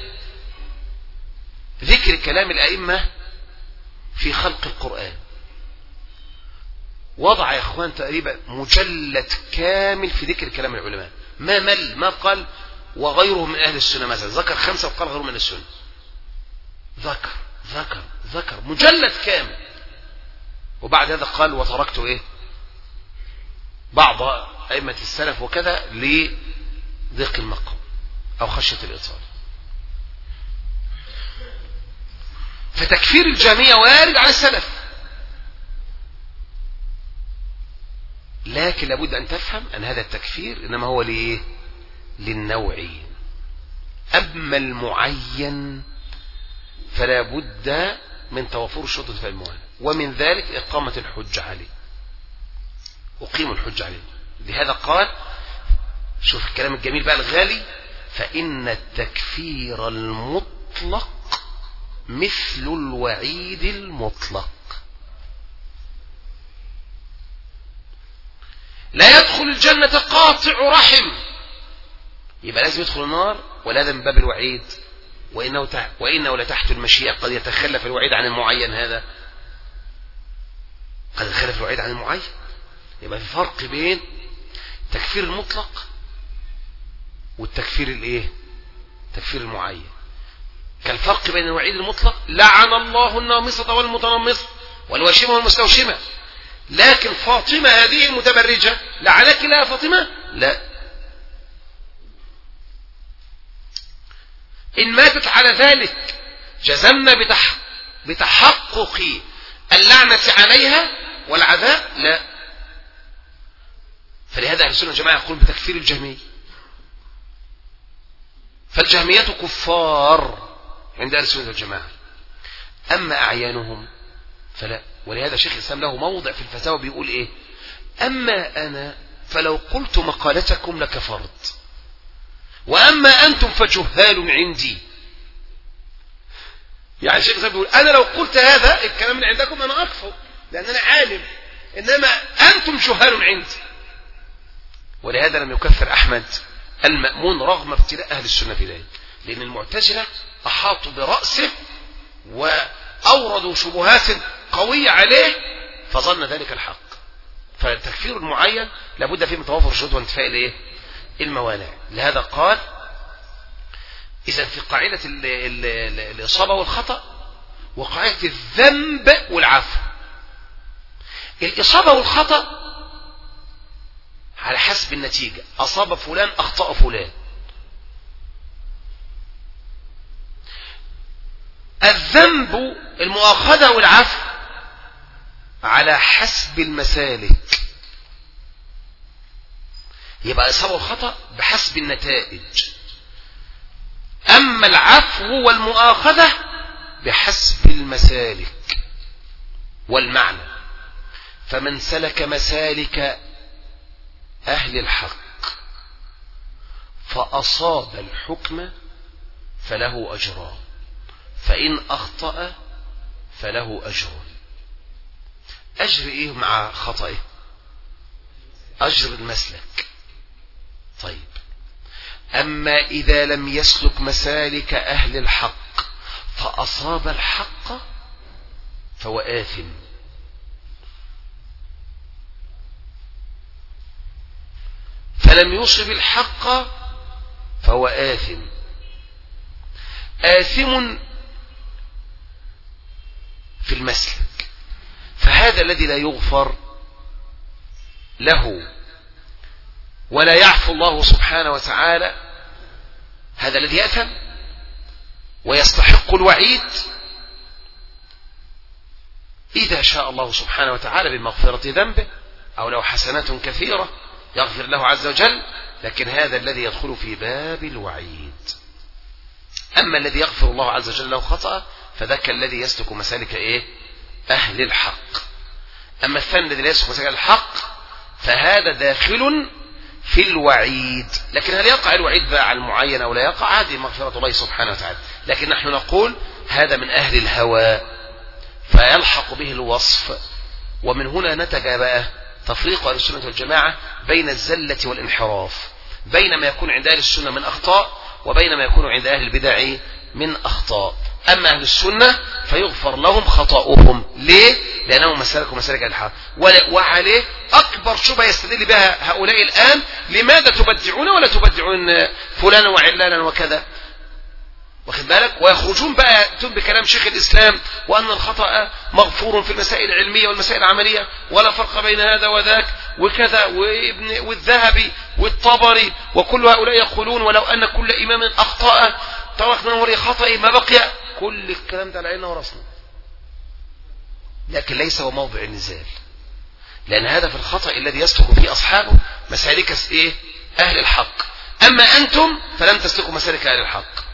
ذكر كلام الأئمة في خلق القرآن. وضع يا اخوان تقريبا مجلد كامل في ذكر كلام العلماء، ما مل ما قال وغيره من أهل السنة، مثلا ذكر خمسة وقال غيره من السنة، ذكر ذكر ذكر مجلد كامل. وبعد هذا قال: وتركت ايه بعض أئمة السلف وكذا لضيق المقام أو خشية الإطالة. فتكفير الجهمية وارد عن السلف، لكن لابد أن تفهم أن هذا التكفير إنما هو لإيه؟ للنوعين. أما المعين فلا بد من توافر الشروط في المعين، ومن ذلك إقامة الحج عليه، أقيم الحج عليه. لهذا قال، شوف الكلام الجميل بقى الغالي: فإن التكفير المطلق مثل الوعيد المطلق، لا يدخل الجنة قاطع رحم، يبقى لازم يدخل النار، ولا هذا من باب الوعيد. وإنه, تح... وإنه لتحت المشيئة قد يتخلف الوعيد عن المعين، هذا قد يتخلف الوعيد عن المعين. يبقى في فرق بين تكفير المطلق والتكفير الايه؟ تكفير المعين. كالفرق بين الوعيد المطلق: لعن الله النامصة والمتنمصة والواشمة والمستوشمة. لكن فاطمة هذه المتبرجة لعنك لها فاطمة؟ لا. إن ماتت على ذلك جزمنا بتح... بتحقق اللعنة عليها والعذاب؟ لا. فلهذا أهل السنة والجماعة يقول بتكفير الجهمية. فالجهمية كفار عند أهل السنة والجماعة، أما أعيانهم فلا. ولهذا شيخ الإسلام له موضع في الفتاوى بيقول إيه: أما أنا فلو قلت مقالتكم لكفرت، وأما أنتم فجهال عندي. يعني الشيخ الإسلام بيقول: أنا لو قلت هذا الكلام اللي عندكم أنا أكفر لأن أنا عالم، إنما أنتم جهال عندي. ولهذا لم يكفر أحمد المأمون رغم ابتلاء أهل السنة في ذلك، لأن المعتزلة أحاطوا برأسه وأوردوا شبهات قوية عليه فظن ذلك الحق. فالتكفير المعين لابد فيه من توافر الشروط وانتفاء الايه؟ الموانع. لهذا قال: إذا في قاعدة الإصابة والخطأ وقاعدة الذنب والعفو. الإصابة والخطأ على حسب النتيجة، أصاب فلان أخطأ فلان. الذنب المؤاخذة والعفو على حسب المسالك، يبقى إصابة والخطأ بحسب النتائج. أما العفو والمؤاخذة بحسب المسالك والمعنى. فمن سلك مسالك أهل الحق فأصاب الحكم فله أجران، فإن أخطأ فله أجر. أجر إيه مع خطأه؟ أجر المسلك. طيب، أما إذا لم يسلك مسالك أهل الحق فأصاب الحق فهو آثم. فلم يصب الحق فهو آثم. آثم في المسلك، فهذا الذي لا يغفر له ولا يعفو الله سبحانه وتعالى، هذا الذي يأثم ويستحق الوعيد إذا شاء الله سبحانه وتعالى بمغفرة ذنبه أو له حسنات كثيرة يغفر له عز وجل، لكن هذا الذي يدخل في باب الوعيد. أما الذي يغفر الله عز وجل له خطأ فذاك الذي يسلك مسالك إيه؟ أهل الحق. أما الثاني الذي لا يسلك مسالك الحق فهذا داخل في الوعيد. لكن هل يقع الوعيد بقى على المعين أو لا يقع؟ هذه مغفرة الله سبحانه وتعالى. لكن نحن نقول هذا من أهل الهوى فيلحق به الوصف. ومن هنا نتج بقى تفريق أهل السنة والجماعة بين الزلة والانحراف، بين ما يكون عند أهل السنة من أخطاء وبين ما يكون عند أهل البدع من أخطاء. أما أهل السنة فيغفر لهم خطأهم. ليه؟ لأنهم مسالك مسالك الحق. وعليه أكبر شبهة يستدل بها هؤلاء الآن: لماذا تبدعون ولا تبدعون فلانا وعلانا وكذا؟ واخد بالك؟ ويخرجون بقى بكلام شيخ الإسلام وأن الخطأ مغفور في المسائل العلمية والمسائل العملية ولا فرق بين هذا وذاك وكذا، وابن والذهبي والطبري وكل هؤلاء يقولون ولو أن كل إمام أخطأ تركنا ولي خطأ ما بقي. كل الكلام ده على عيننا وراسنا، لكن ليس هو موضع النزال، لأن هذا في الخطأ الذي يسلك فيه أصحابه مسالك إيه؟ أهل الحق. أما أنتم فلم تسلكوا مسالك أهل الحق.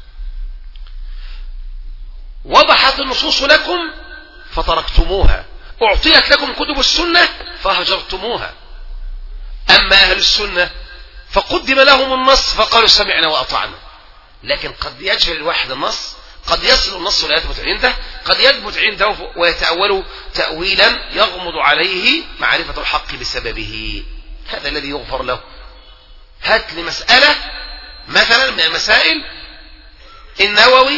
وضحت النصوص لكم فتركتموها، أعطيت لكم كتب السنة فهجرتموها. أما أهل السنة فقدم لهم النص فقالوا سمعنا وأطعنا. لكن قد يجهل الواحد النص، قد يصل النص ولا يثبت عنده، قد يثبت عنده ويتأول تأويلا يغمض عليه معرفة الحق بسببه. هذا الذي يغفر له. هات لي مسألة مثلا من المسائل النووي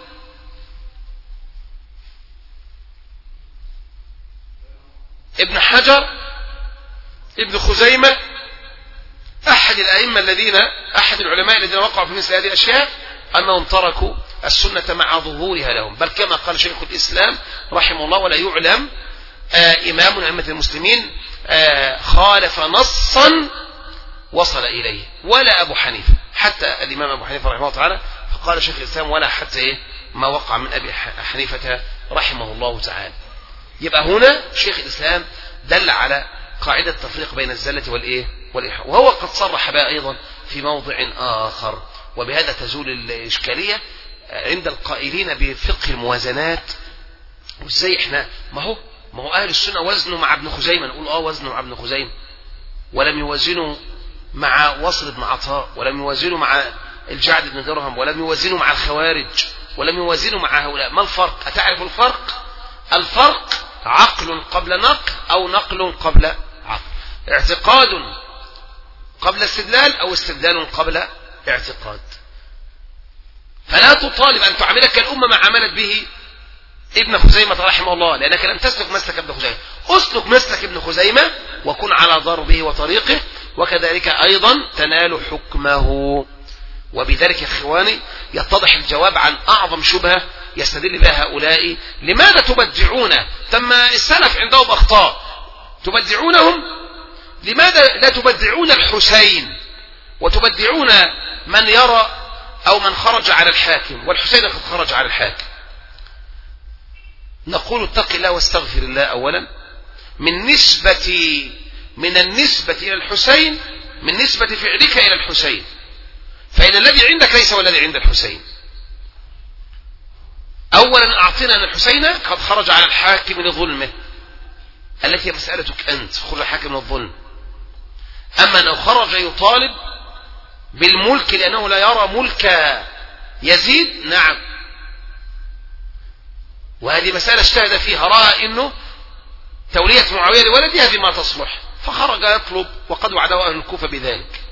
ابن حجر ابن خزيمة أحد الأئمة الذين أحد العلماء الذين وقعوا في مثل هذه الأشياء أنهم تركوا السنة مع ظهورها لهم، بل كما قال شيخ الإسلام رحمه الله: ولا يعلم آه إمام من أئمة المسلمين آه خالف نصا وصل إليه، ولا أبو حنيفة، حتى الإمام أبو حنيفة رحمه الله تعالى فقال شيخ الإسلام: ولا حتى إيه ما وقع من أبي حنيفة رحمه الله تعالى. يبقى هنا شيخ الإسلام دل على قاعدة التفريق بين الزلة والإيه والإحراف، وهو قد صرح بها أيضا في موضع آخر. وبهذا تزول الإشكالية عند القائلين بفقه الموازنات. وإزاي إحنا ما هو ما هو أهل السنة وزنوا مع ابن خزيمة، نقول آه وزنوا مع ابن خزيمة، ولم يوازنوا مع وصل بن عطاء، ولم يوازنوا مع الجعد بن درهم، ولم يوازنوا مع الخوارج، ولم يوازنوا مع هؤلاء. ما الفرق؟ أتعرف الفرق؟ الفرق عقل قبل نقل أو نقل قبل عقل، اعتقاد قبل استدلال أو استدلال قبل اعتقاد. فلا تطالب أن تعاملك الأمة ما عملت به ابن خزيمة رحمه الله، لأنك لم تسلك مسلك ابن خزيمة. أسلك مسلك ابن خزيمة وكن على ضربه وطريقه، وكذلك أيضا تنال حكمه. وبذلك يا إخواني يتضح الجواب عن أعظم شبهة يستدل بها هؤلاء: لماذا تبدعون؟ تم السلف عندهم أخطاء تبدعونهم، لماذا لا تبدعون الحسين وتبدعون من يرى أو من خرج على الحاكم؟ والحسين قد خرج على الحاكم. نقول: اتق الله واستغفر الله أولا. من نسبة من النسبة إلى الحسين من نسبة فعلك إلى الحسين، فإن الذي عندك ليس والذي عند الحسين. أولا أعطينا أن الحسين قد خرج على الحاكم لظلمه، التي هي مسألتك أنت، خرج الحاكم من الظلم. أما أنه خرج يطالب بالملك لأنه لا يرى ملك يزيد، نعم، وهذه مسألة اجتهد فيها، رأى انه تولية معاوية لولده هذه ما تصلح، فخرج يطلب، وقد وعده أهل الكوفة بذلك.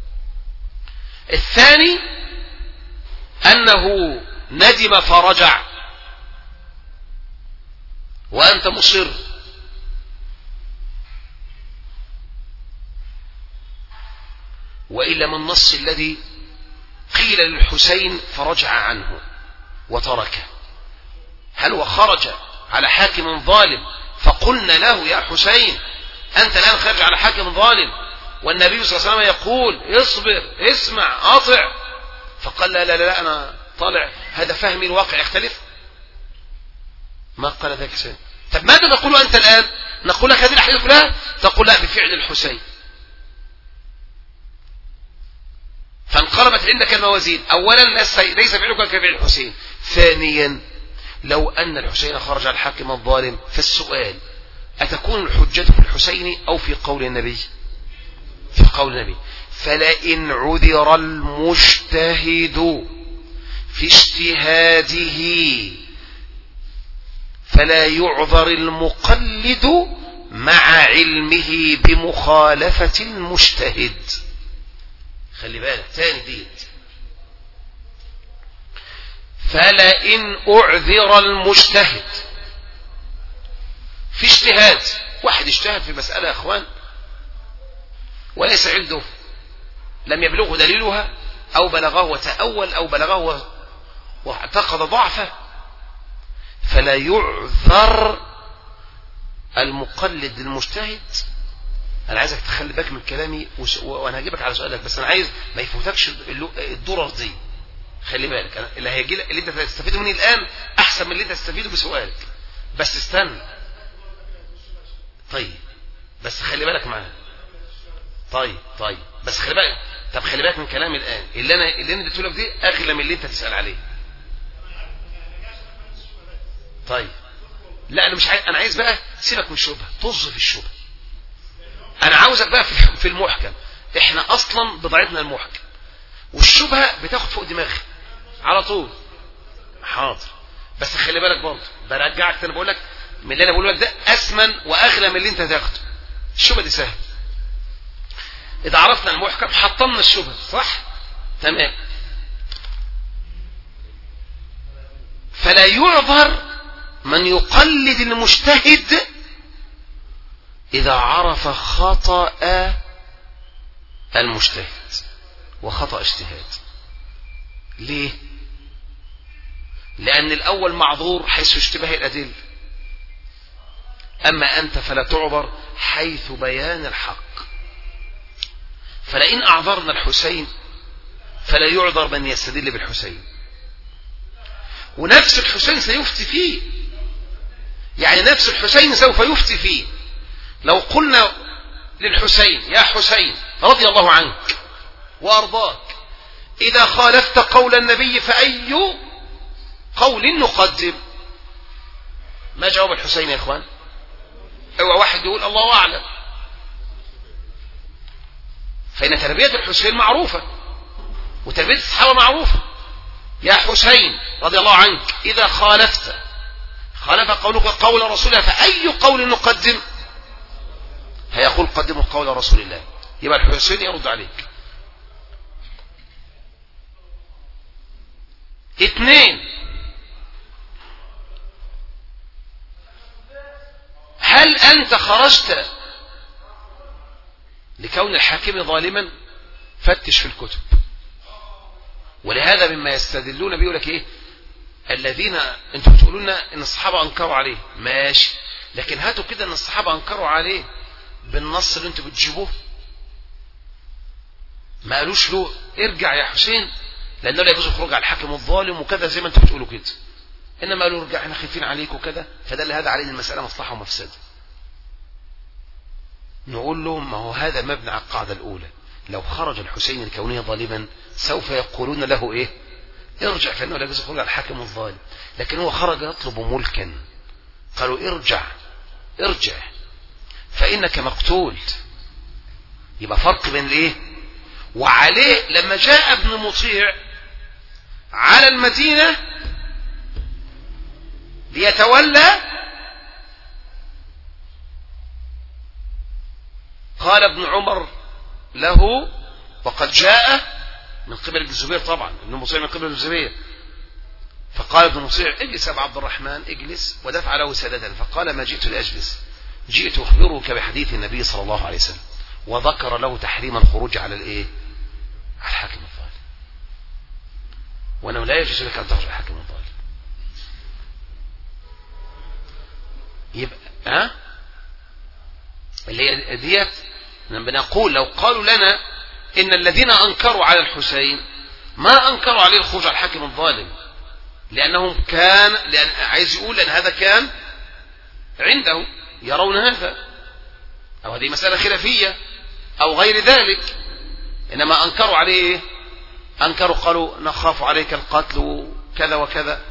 الثاني أنه ندم فرجع وأنت مصر، وإلا من النص الذي قيل للحسين فرجع عنه وتركه؟ هل هو خرج على حاكم ظالم فقلنا له يا حسين أنت الآن خارج على حاكم ظالم والنبي صلى الله عليه وسلم يقول اصبر اسمع اطع، فقال لا لا لا أنا طالع، هذا فهمي الواقع يختلف؟ ما قال ذلك شيء. طب ماذا نقول أنت الآن؟ نقول لك هذه الأحاديث كلها، تقول لا بفعل الحسين. فانقلبت عندك الموازين، أولا ليس فعلك كفعل الحسين، ثانيا لو أن الحسين خرج على الحاكم الظالم، فالسؤال أتكون الحجة في الحسين أو في قول النبي؟ في قول النبي. فلئن عذر المجتهد في اجتهاده فلا يعذر المقلد مع علمه بمخالفة المجتهد. خلي بالك تاني ديت، فلئن أعذر المجتهد في اجتهاد، واحد اجتهد في مسألة يا اخوان وليس عنده، لم يبلغه دليلها او بلغه وتأول او بلغه واعتقد ضعفه، فلا يعذر المقلد المجتهد. انا عايزك تخلي بالك من كلامي وانا هجيبك على سؤالك، بس انا عايز ما يفوتكش الدرر دي. خلي بالك أنا اللي هيجي اللي انت تستفيده مني الان احسن من اللي انت تستفيده بسؤالك، بس استنى. طيب بس خلي بالك معايا. طيب طيب بس خلي بالك. طب خلي بالك من كلامي الان، اللي انا اللي انا اديته لك دي اغلى من اللي انت تسال عليه. طيب لا انا مش عايز، انا عايز بقى سيبك من الشبهه، طز في الشبهه. انا عاوزك بقى في المحكم. احنا اصلا بضاعتنا المحكم، والشبهه بتاخد فوق دماغي على طول. حاضر بس خلي بالك برضه، برجعك انا بقول لك من اللي انا بقول لك ده اثمن واغلى من اللي انت هتاخده. الشبهه دي سهله، اذا عرفنا المحكم حطمنا الشبهه، صح؟ تمام. فلا يعذر من يقلد المجتهد إذا عرف خطأ المجتهد وخطأ اجتهاد. ليه؟ لأن الأول معذور حيث اشتباه الأدلة، أما أنت فلا تعذر حيث بيان الحق. فلئن أعذرنا الحسين فلا يعذر من يستدل بالحسين، ونفس الحسين سيفتي فيه، يعني نفس الحسين سوف يفتي فيه. لو قلنا للحسين يا حسين رضي الله عنك وأرضاك إذا خالفت قول النبي فأي قول نقدم؟ ما جواب الحسين يا إخوان؟ أو واحد يقول الله أعلم. فإن تربية الحسين معروفة وتربية الصحابة معروفة. يا حسين رضي الله عنك إذا خالفت خالف قولك قول رسول الله فأي قول نقدم؟ هيقول قدموا قول رسول الله، يبقى الحسين يرد عليك. اثنين، هل أنت خرجت لكون الحاكم ظالما؟ فتش في الكتب. ولهذا مما يستدلون بيقول لك ايه؟ الذين انتم بتقولوا لنا ان الصحابه انكروا عليه، ماشي، لكن هاتوا كده ان الصحابه انكروا عليه بالنص اللي انتم بتجيبوه. ما قالوش له ارجع يا حسين لانه لا يجوز الخروج على الحاكم الظالم وكذا زي ما انتم بتقولوا كده، انما قالوا ارجع احنا خايفين عليك وكذا، فدل هذا عليه المساله مصلحه ومفسده. نقول لهم ما هو هذا مبني على القاعده الاولى، لو خرج الحسين لكونه ظالما سوف يقولون له ايه؟ ارجع فانه لا يجوز الخروج على الحاكم الظالم، لكن هو خرج يطلب ملكا، قالوا ارجع ارجع فانك مقتول. يبقى فرق بين الايه؟ وعليه لما جاء ابن مطيع على المدينة ليتولى. قال ابن عمر له وقد جاء من قبل ابن الزبير، طبعا ابن مطيع من قبل ابن الزبير، فقال ابن مطيع اجلس يا ابا عبد الرحمن اجلس، ودفع له سددا، فقال ما جئت لاجلس، جئت اخبرك بحديث النبي صلى الله عليه وسلم، وذكر له تحريم الخروج على الايه؟ على الحاكم الظالم، وانه لا يجوز لك ان تخرج على الحاكم الظالم. يبقى ها اللي هي ديت بنقول لو قالوا لنا ان الذين انكروا على الحسين ما انكروا عليه الخروج على الحاكم الظالم، لانهم كان لأن عايز يقول لان هذا كان عندهم يرون هذا، او هذه مسألة خلافية او غير ذلك، انما انكروا عليه، انكروا قالوا نخاف عليك القتل وكذا وكذا.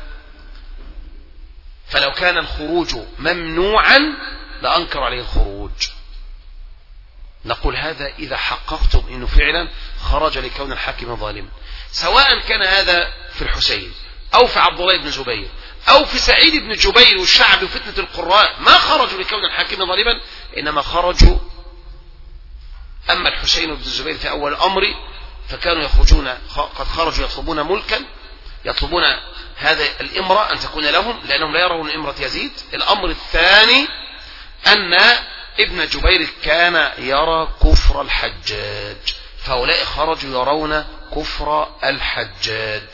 فلو كان الخروج ممنوعا لانكر عليه الخروج. نقول هذا إذا حققتم أنه فعلا خرج لكون الحاكم ظالما، سواء كان هذا في الحسين أو في عبد الله بن زبير أو في سعيد بن جبير والشعب وفتنة القراء، ما خرجوا لكون الحاكم ظالما، إنما خرجوا. أما الحسين بن زبير في أول الأمر فكانوا يخرجون قد خرجوا يطلبون ملكا، يطلبون هذا الإمرة أن تكون لهم لأنهم لا يرون إمرة يزيد. الأمر الثاني أن ابن جبير كان يرى كفر الحجاج، فهؤلاء خرجوا يرون كفر الحجاج.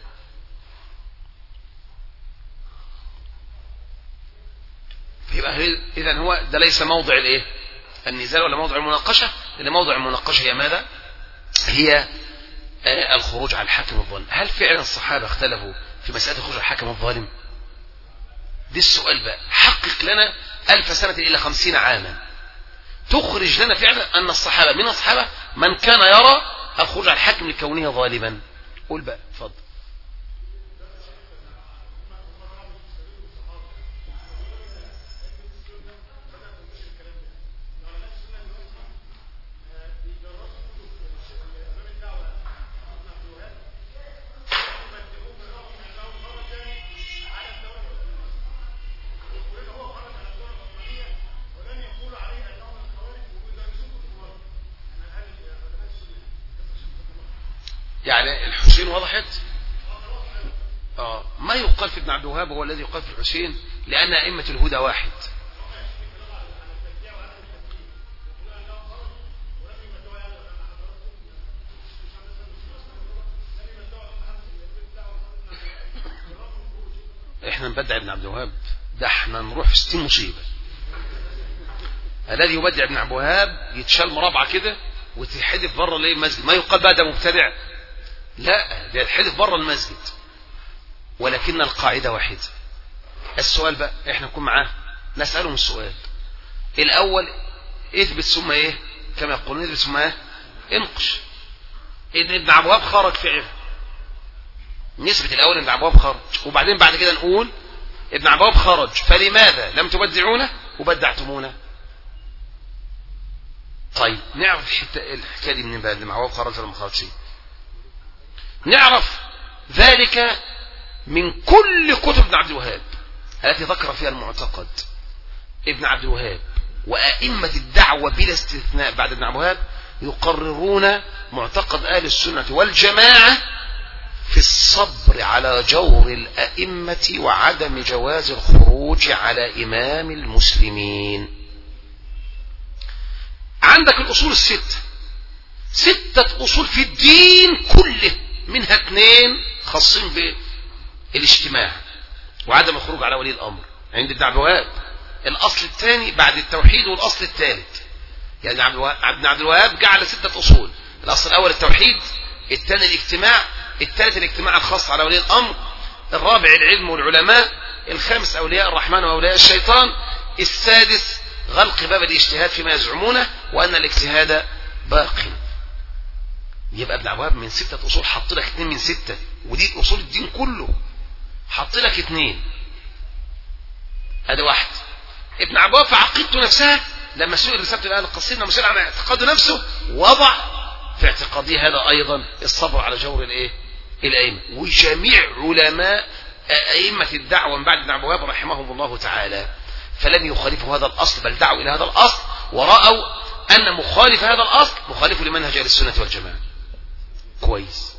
فيبقى إذن هو ده ليس موضع الايه؟ النزال ولا موضع المناقشة، لأن موضع المناقشة هي ماذا؟ هي الخروج على الحاكم الظالم. هل فعلا الصحابة اختلفوا في مسألة الخروج على الحاكم الظالم؟ دي السؤال بقى. حقق لنا ألف سنة إلى خمسين عاما تخرج لنا فعلا أن الصحابة من الصحابة من كان يرى الخروج على الحاكم لكونه ظالما. قول بقى اتفضل. يعني الحسين وضحت. آه ما يقال في ابن عبد الوهاب هو الذي يقال في الحسين، لأن أئمة الهدى واحد. احنا نبدع ابن عبد الوهاب، ده احنا نروح في ستين مصيبة. الذي يبدع ابن عبد الوهاب يتشال مرابعة كده وتحدف بره ليه المسجد، ما يقال بقى ده مبتدع، لا ده يتحدف بره المسجد، ولكن القاعدة واحدة. السؤال بقى احنا نكون معاه نسألهم السؤال الأول، اثبت ثم ايه كما يقولون، اثبت ثم ايه انقش. ان ابن عبد الوهاب خرج فعلا، نثبت الأول ان ابن عبد الوهاب خرج، وبعدين بعد كده نقول ابن عبد الوهاب خرج فلماذا لم تبدعونه وبدعتمونه؟ طيب نعرف الحكايه دي منين بقى؟ ابن عبد الوهاب خرج ولا ما خرجش؟ نعرف ذلك من كل كتب ابن عبد الوهاب التي ذكر فيها المعتقد. ابن عبد الوهاب وأئمة الدعوة بلا استثناء بعد ابن عبد الوهاب يقررون معتقد أهل السنة والجماعة في الصبر على جور الأئمة وعدم جواز الخروج على إمام المسلمين. عندك الأصول الستة، ستة أصول في الدين كله، منها اثنين خاصين بالاجتماع وعدم الخروج على ولي الأمر عند ابن عبد الوهاب. الأصل الثاني بعد التوحيد، والأصل الثالث يعني ابن عبد الوهاب جعل ستة أصول. الأصل الأول التوحيد، الثاني الاجتماع، الثالث الاجتماع الخاص على ولي الأمر، الرابع العلم والعلماء، الخامس أولياء الرحمن وأولياء الشيطان، السادس غلق باب الاجتهاد فيما يزعمونه وأن الاجتهاد باق. يبقى ابن عبد الوهاب من ستة أصول حط لك اثنين من ستة، ودي أصول الدين كله حط لك اثنين، هذا واحد. ابن عبد الوهاب في عقيدته نفسها لما سئل رسالة الآن القصير لما سئل عن اعتقاده نفسه وضع في اعتقاده هذا أيضا الصبر على جور الايه الأئمة. وجميع علماء أئمة الدعوة من بعد ابن عبد الوهاب رحمهم الله تعالى، فلم يخالفوا هذا الأصل، بل دعوا إلى هذا الأصل ورأوا أن مخالف هذا الأصل مخالف لمنهج أهل السنة والجماعة. كويس.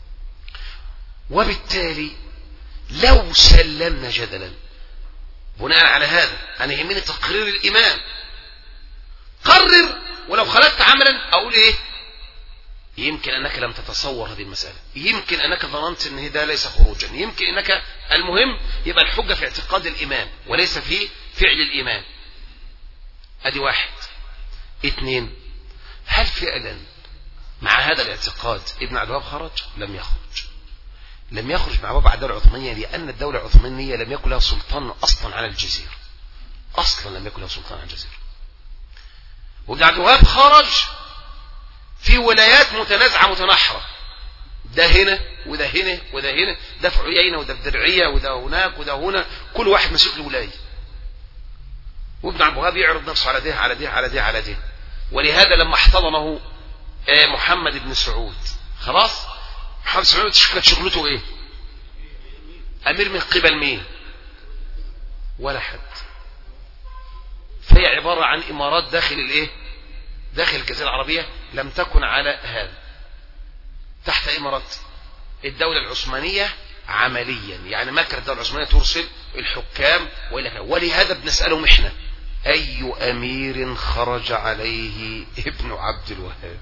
وبالتالي لو سلمنا جدلا بناء على هذا، أنا يهمني تقرير الإمام، قرر ولو خلقت عملا أقول إيه؟ يمكن أنك لم تتصور هذه المسألة، يمكن أنك ظننت أن ده ليس خروجا، يمكن أنك، المهم يبقى الحجة في اعتقاد الإمام وليس في فعل الإمام. أدي واحد. اثنين، هل فعلا مع هذا الاعتقاد ابن عبد الوهاب خرج؟ لم يخرج. لم يخرج مع بابا الدولة العثمانية، لأن الدولة العثمانية لم يكن لها سلطان أصلا على الجزيرة، أصلا لم يكن لها سلطان على الجزيرة. وابن عبد الوهاب خرج في ولايات متنازعة متنحرة، ده هنا وده هنا وده هنا، ده في عيينة وده في درعية وده هناك وده هنا، كل واحد مسؤول له ولاية. وابن عبد الوهاب يعرض نفسه على ده على ده على ده على ده. ولهذا لما احتضنه محمد بن سعود، خلاص محمد بن سعود كانت شغلته ايه؟ امير من قبل مين؟ ولا حد. فهي عبارة عن امارات داخل الايه؟ داخل الجزيرة العربية، لم تكن على هذا، تحت امارات الدولة العثمانية عمليا، يعني ما كانت الدولة العثمانية ترسل الحكام ولا. ولهذا بنسألهم احنا اي امير خرج عليه ابن عبد الوهاب؟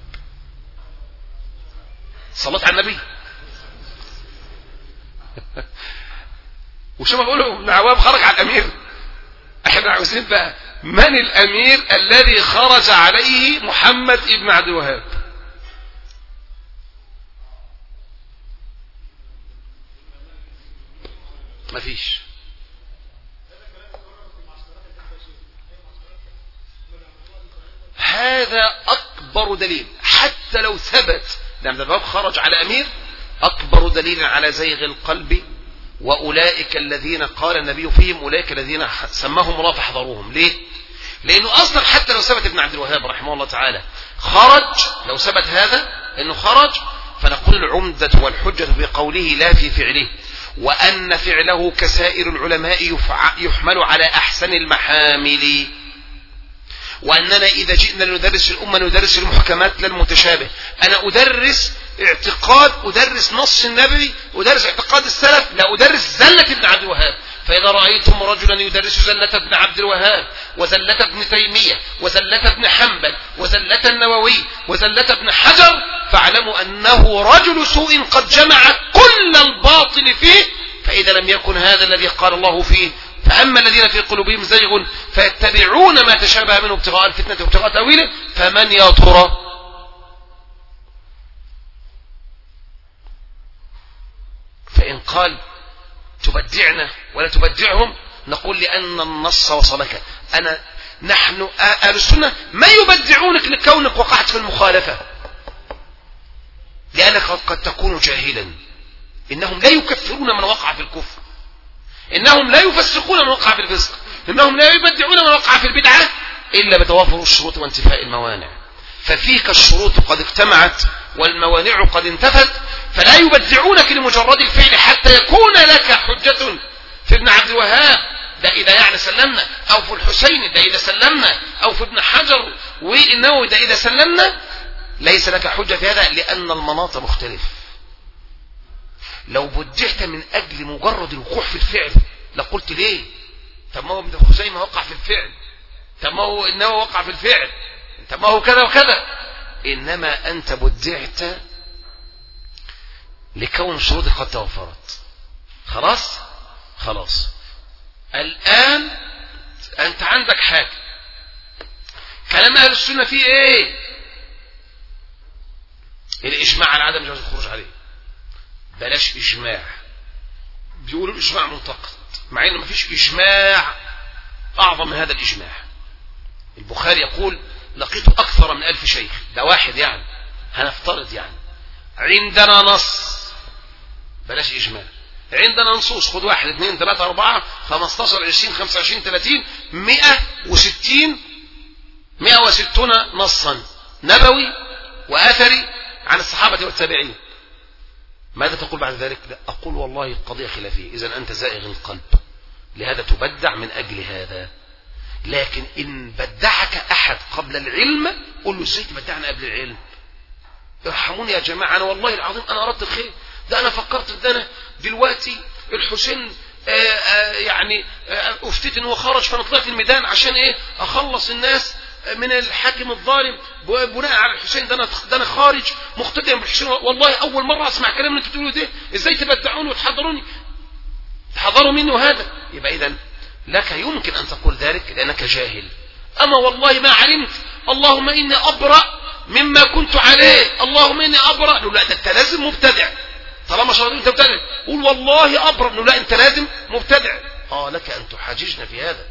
صلت على النبي. وشو ما بقولوا ابن عوام خرج على الامير، احنا عاوزين بقى من الامير الذي خرج عليه محمد ابن عبد الوهاب؟ مفيش. هذا اكبر دليل، حتى لو ثبت ان عبد الوهاب خرج على امير، اكبر دليل على زيغ القلب. واولئك الذين قال النبي فيهم اولئك الذين سماهم الله فاحذروهم. ليه؟ لانه اصلا حتى لو ثبت ابن عبد الوهاب رحمه الله تعالى خرج، لو ثبت هذا انه خرج، فنقول العمدة والحجة بقوله لا في فعله، وان فعله كسائر العلماء يحمل على احسن المحامل، وأننا إذا جئنا لندرس الأمة ندرس المحكمات لا المتشابه. أنا أدرس اعتقاد، أدرس نص النبوي، أدرس اعتقاد السلف، لا أدرس زلة ابن عبد الوهاب. فإذا رأيتم رجلا يدرس زلة ابن عبد الوهاب وزلة ابن تيمية وزلة ابن حنبل وزلة النووي وزلة ابن حجر، فاعلموا أنه رجل سوء قد جمع كل الباطل فيه. فإذا لم يكن هذا الذي قال الله فيه، فأما الذين في قلوبهم زيغ فيتبعون ما تشابه منه ابتغاء الفتنة وابتغاء تأويله، فمن يا ترى؟ فإن قال تبدعنا ولا تبدعهم، نقول لأن النص وصلك. أنا نحن أهل السنة ما يبدعونك لكونك وقعت في المخالفة، لأنك قد تكون جاهلا. إنهم لا يكفرون من وقع في الكفر، إنهم لا يفسقون من وقع في الفسق، إنهم لا يبدعون من وقع في البدعة إلا بتوافر الشروط وانتفاء الموانع. ففيك الشروط قد اجتمعت والموانع قد انتفت، فلا يبدعونك لمجرد الفعل حتى يكون لك حجة في ابن عبد الوهاب، ده إذا يعني سلمنا، أو في الحسين ده إذا سلمنا، أو في ابن حجر والنووي ده إذا سلمنا. ليس لك حجة في هذا لأن المناط مختلف. لو بدعت من أجل مجرد الوقوع في الفعل لقلت ليه؟ طب ما هو ابن خزيمة وقع في الفعل، طب ما هو النووي وقع في الفعل، طب ما هو كذا وكذا. إنما أنت بدعت لكون شروط قد توفرت. خلاص خلاص الآن أنت عندك حاجة، كلام أهل السنة فيه إيه؟ الإجماع على عدم جواز الخروج عليه. بلاش إجماع، بيقولوا الإجماع منتقد، مع إنه ما فيش إجماع أعظم من هذا الإجماع. البخاري يقول لقيت أكثر من ألف شيخ، ده واحد يعني، هنفترض يعني عندنا نص، بلاش إجماع، عندنا نصوص، خد واحد اثنين ثلاثة أربعة خمستاشر عشرين خمسة وعشرين ثلاثين مئة وستين مئة وستون نصا نبوي وآثري عن الصحابة والتابعين. ماذا تقول بعد ذلك؟ لا أقول والله القضية خلافية، إذا أنت زائغ القلب، لهذا تبدع من أجل هذا. لكن إن بدعك أحد قبل العلم قل له ازاي تبدعنا قبل العلم؟ ارحموني يا جماعة، أنا والله العظيم أنا أردت الخير، ده أنا فكرت ده أنا دلوقتي الحسين آآ آآ يعني آآ أفتيت إنه خرج، فأنا طلعت الميدان عشان إيه؟ أخلص الناس من الحاكم الظالم بناء على الحسين، ده أنا ده أنا خارج مقتديا بالحسين، والله أول مرة أسمع كلام اللي أنتوا بتقولوا ده، إزاي تبدعوني وتحضروني تحضروا مني هذا؟ يبقى إذا لك يمكن أن تقول ذلك لأنك جاهل. أما والله ما علمت، اللهم إني أبرأ مما كنت عليه، اللهم إني أبرأ، لا ده أنت لازم مبتدع، طالما شرط أنت مبتدع قول والله أبرأ، لا أنت لازم مبتدع. آه لك أن تحاججنا في هذا،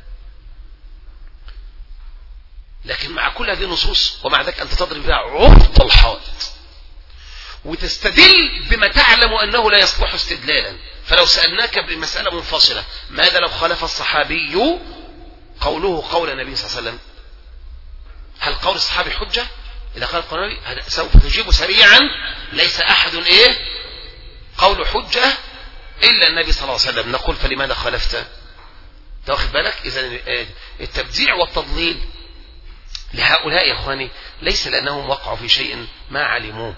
لكن مع كل هذه النصوص ومع ذلك أنت تضرب بها عرض الحائط وتستدل بما تعلم أنه لا يصلح استدلالا. فلو سألناك بمسألة منفصلة، ماذا لو خالف الصحابي قوله قول النبي صلى الله عليه وسلم؟ هل قول الصحابي حجة؟ إذا قال قول النبي سوف تجيب سريعا ليس أحد إيه قول حجة إلا النبي صلى الله عليه وسلم. نقول فلماذا خالفت؟ تاخذ بالك؟ إذا التبديع والتضليل لهؤلاء يا إخواني ليس لأنهم وقعوا في شيء ما علموه.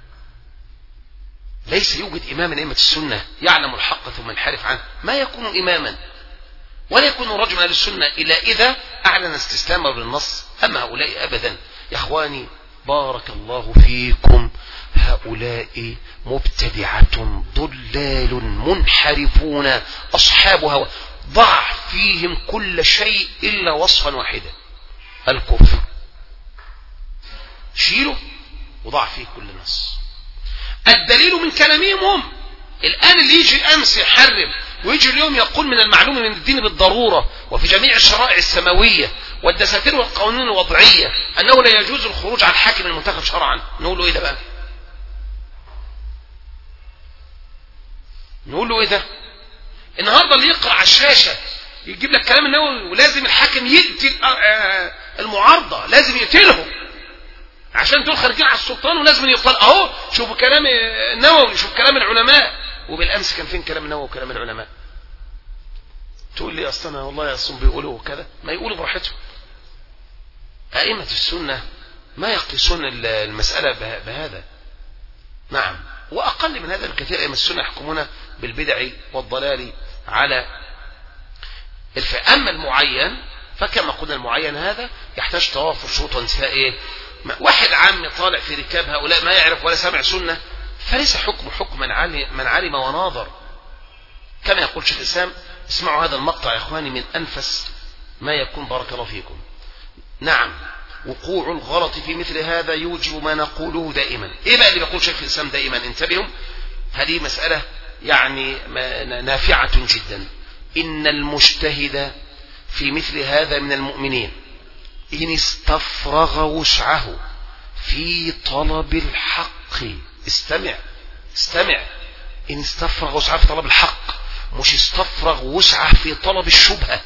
ليس يوجد إمام من أئمة السنة يعلم الحق ثم ينحرف عنه، ما يكون إماما ولا يكون رجلا للسنة إلا إذا أعلن استسلامه للنص. أما هؤلاء أبدا يا إخواني بارك الله فيكم، هؤلاء مبتدعة ضلال منحرفون أصحاب هوى، ضع فيهم كل شيء إلا وصفا واحدا الكفر، شيله وضع فيه كل نص. الدليل من كلامهم هم. الآن اللي يجي أمس يحرم ويجي اليوم يقول من المعلوم من الدين بالضرورة وفي جميع الشرائع السماوية والدساتير والقوانين الوضعية أنه لا يجوز الخروج على الحاكم المنتخب شرعا، نقول له إيه ده بقى؟ نقول له إيه ده؟ النهاردة اللي يقرأ على الشاشة يجيب لك كلام النووي ولازم الحاكم يقتل المعارضة، لازم يقتلهم عشان دول خارجين على السلطان ولازم يقتل. اهو شوفوا كلام النووي، شوف كلام العلماء. وبالامس كان فين كلام النووي وكلام العلماء؟ تقول لي اصلا والله اصلا بيقولوا كذا، ما يقولوا براحتهم. ائمه السنه ما يقيسون المساله بهذا. نعم، واقل من هذا الكثير ائمه السنه يحكمون بالبدع والضلال على الفئة. اما المعين فكما قلنا المعين هذا يحتاج توافر شروط وانتفاء ايه؟ واحد عام طالع في ركاب هؤلاء ما يعرف ولا سمع سنة، فليس حكم حكم من علم, من علم وناظر. كما يقول شيخ الإسلام، اسمعوا هذا المقطع يا إخواني من أنفس ما يكون بارك الله فيكم. نعم، وقوع الغلط في مثل هذا يوجب ما نقوله دائما. إيه بقى اللي بيقول شيخ الإسلام دائما؟ انتبهوا، هذه مسألة يعني نافعة جدا. إن المجتهد في مثل هذا من المؤمنين إن استفرغ وسعه في طلب الحق، استمع استمع إن استفرغ وسعه في طلب الحق، مش استفرغ وسعه في طلب الشبهة.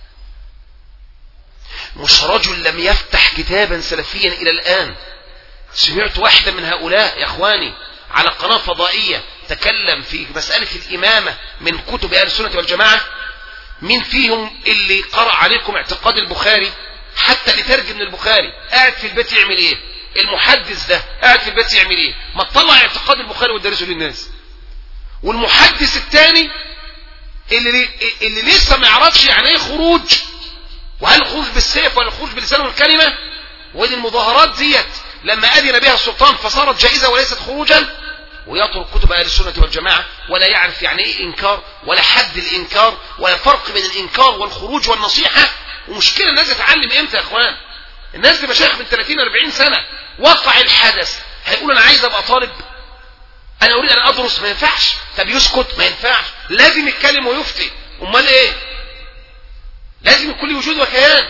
مش رجل لم يفتح كتابا سلفيا إلى الآن. سمعت واحدة من هؤلاء يا إخواني على قناة فضائية تكلم في مسألة الإمامة من كتب أهل السنة والجماعة. مين فيهم اللي قرأ عليكم اعتقاد البخاري حتى اللي ترجم من البخاري قاعد في البيت يعمل ايه؟ المحدث ده قاعد في البيت يعمل ايه؟ ما تطلع اعتقاد البخاري وتدرسه للناس. والمحدث الثاني اللي اللي لسه ما يعرفش يعني ايه خروج، وهل الخروج بالسيف ولا الخروج باللسان والكلمه، ودي المظاهرات ديت لما اذن بها السلطان فصارت جائزه وليست خروجا، ويترك كتب اهل السنه والجماعه ولا يعرف يعني ايه انكار ولا حد الانكار ولا فرق بين الانكار والخروج والنصيحه. ومشكلة الناس تتعلم امتى يا اخوان؟ الناس دي مشايخ من ثلاثين أربعين سنة، وقع الحدث هيقول انا عايز ابقى طالب، انا اريد ان ادرس، ما ينفعش. طب يسكت؟ ما ينفعش، لازم يتكلم ويفتي. امال ايه؟ لازم يكون له وجود وكيان.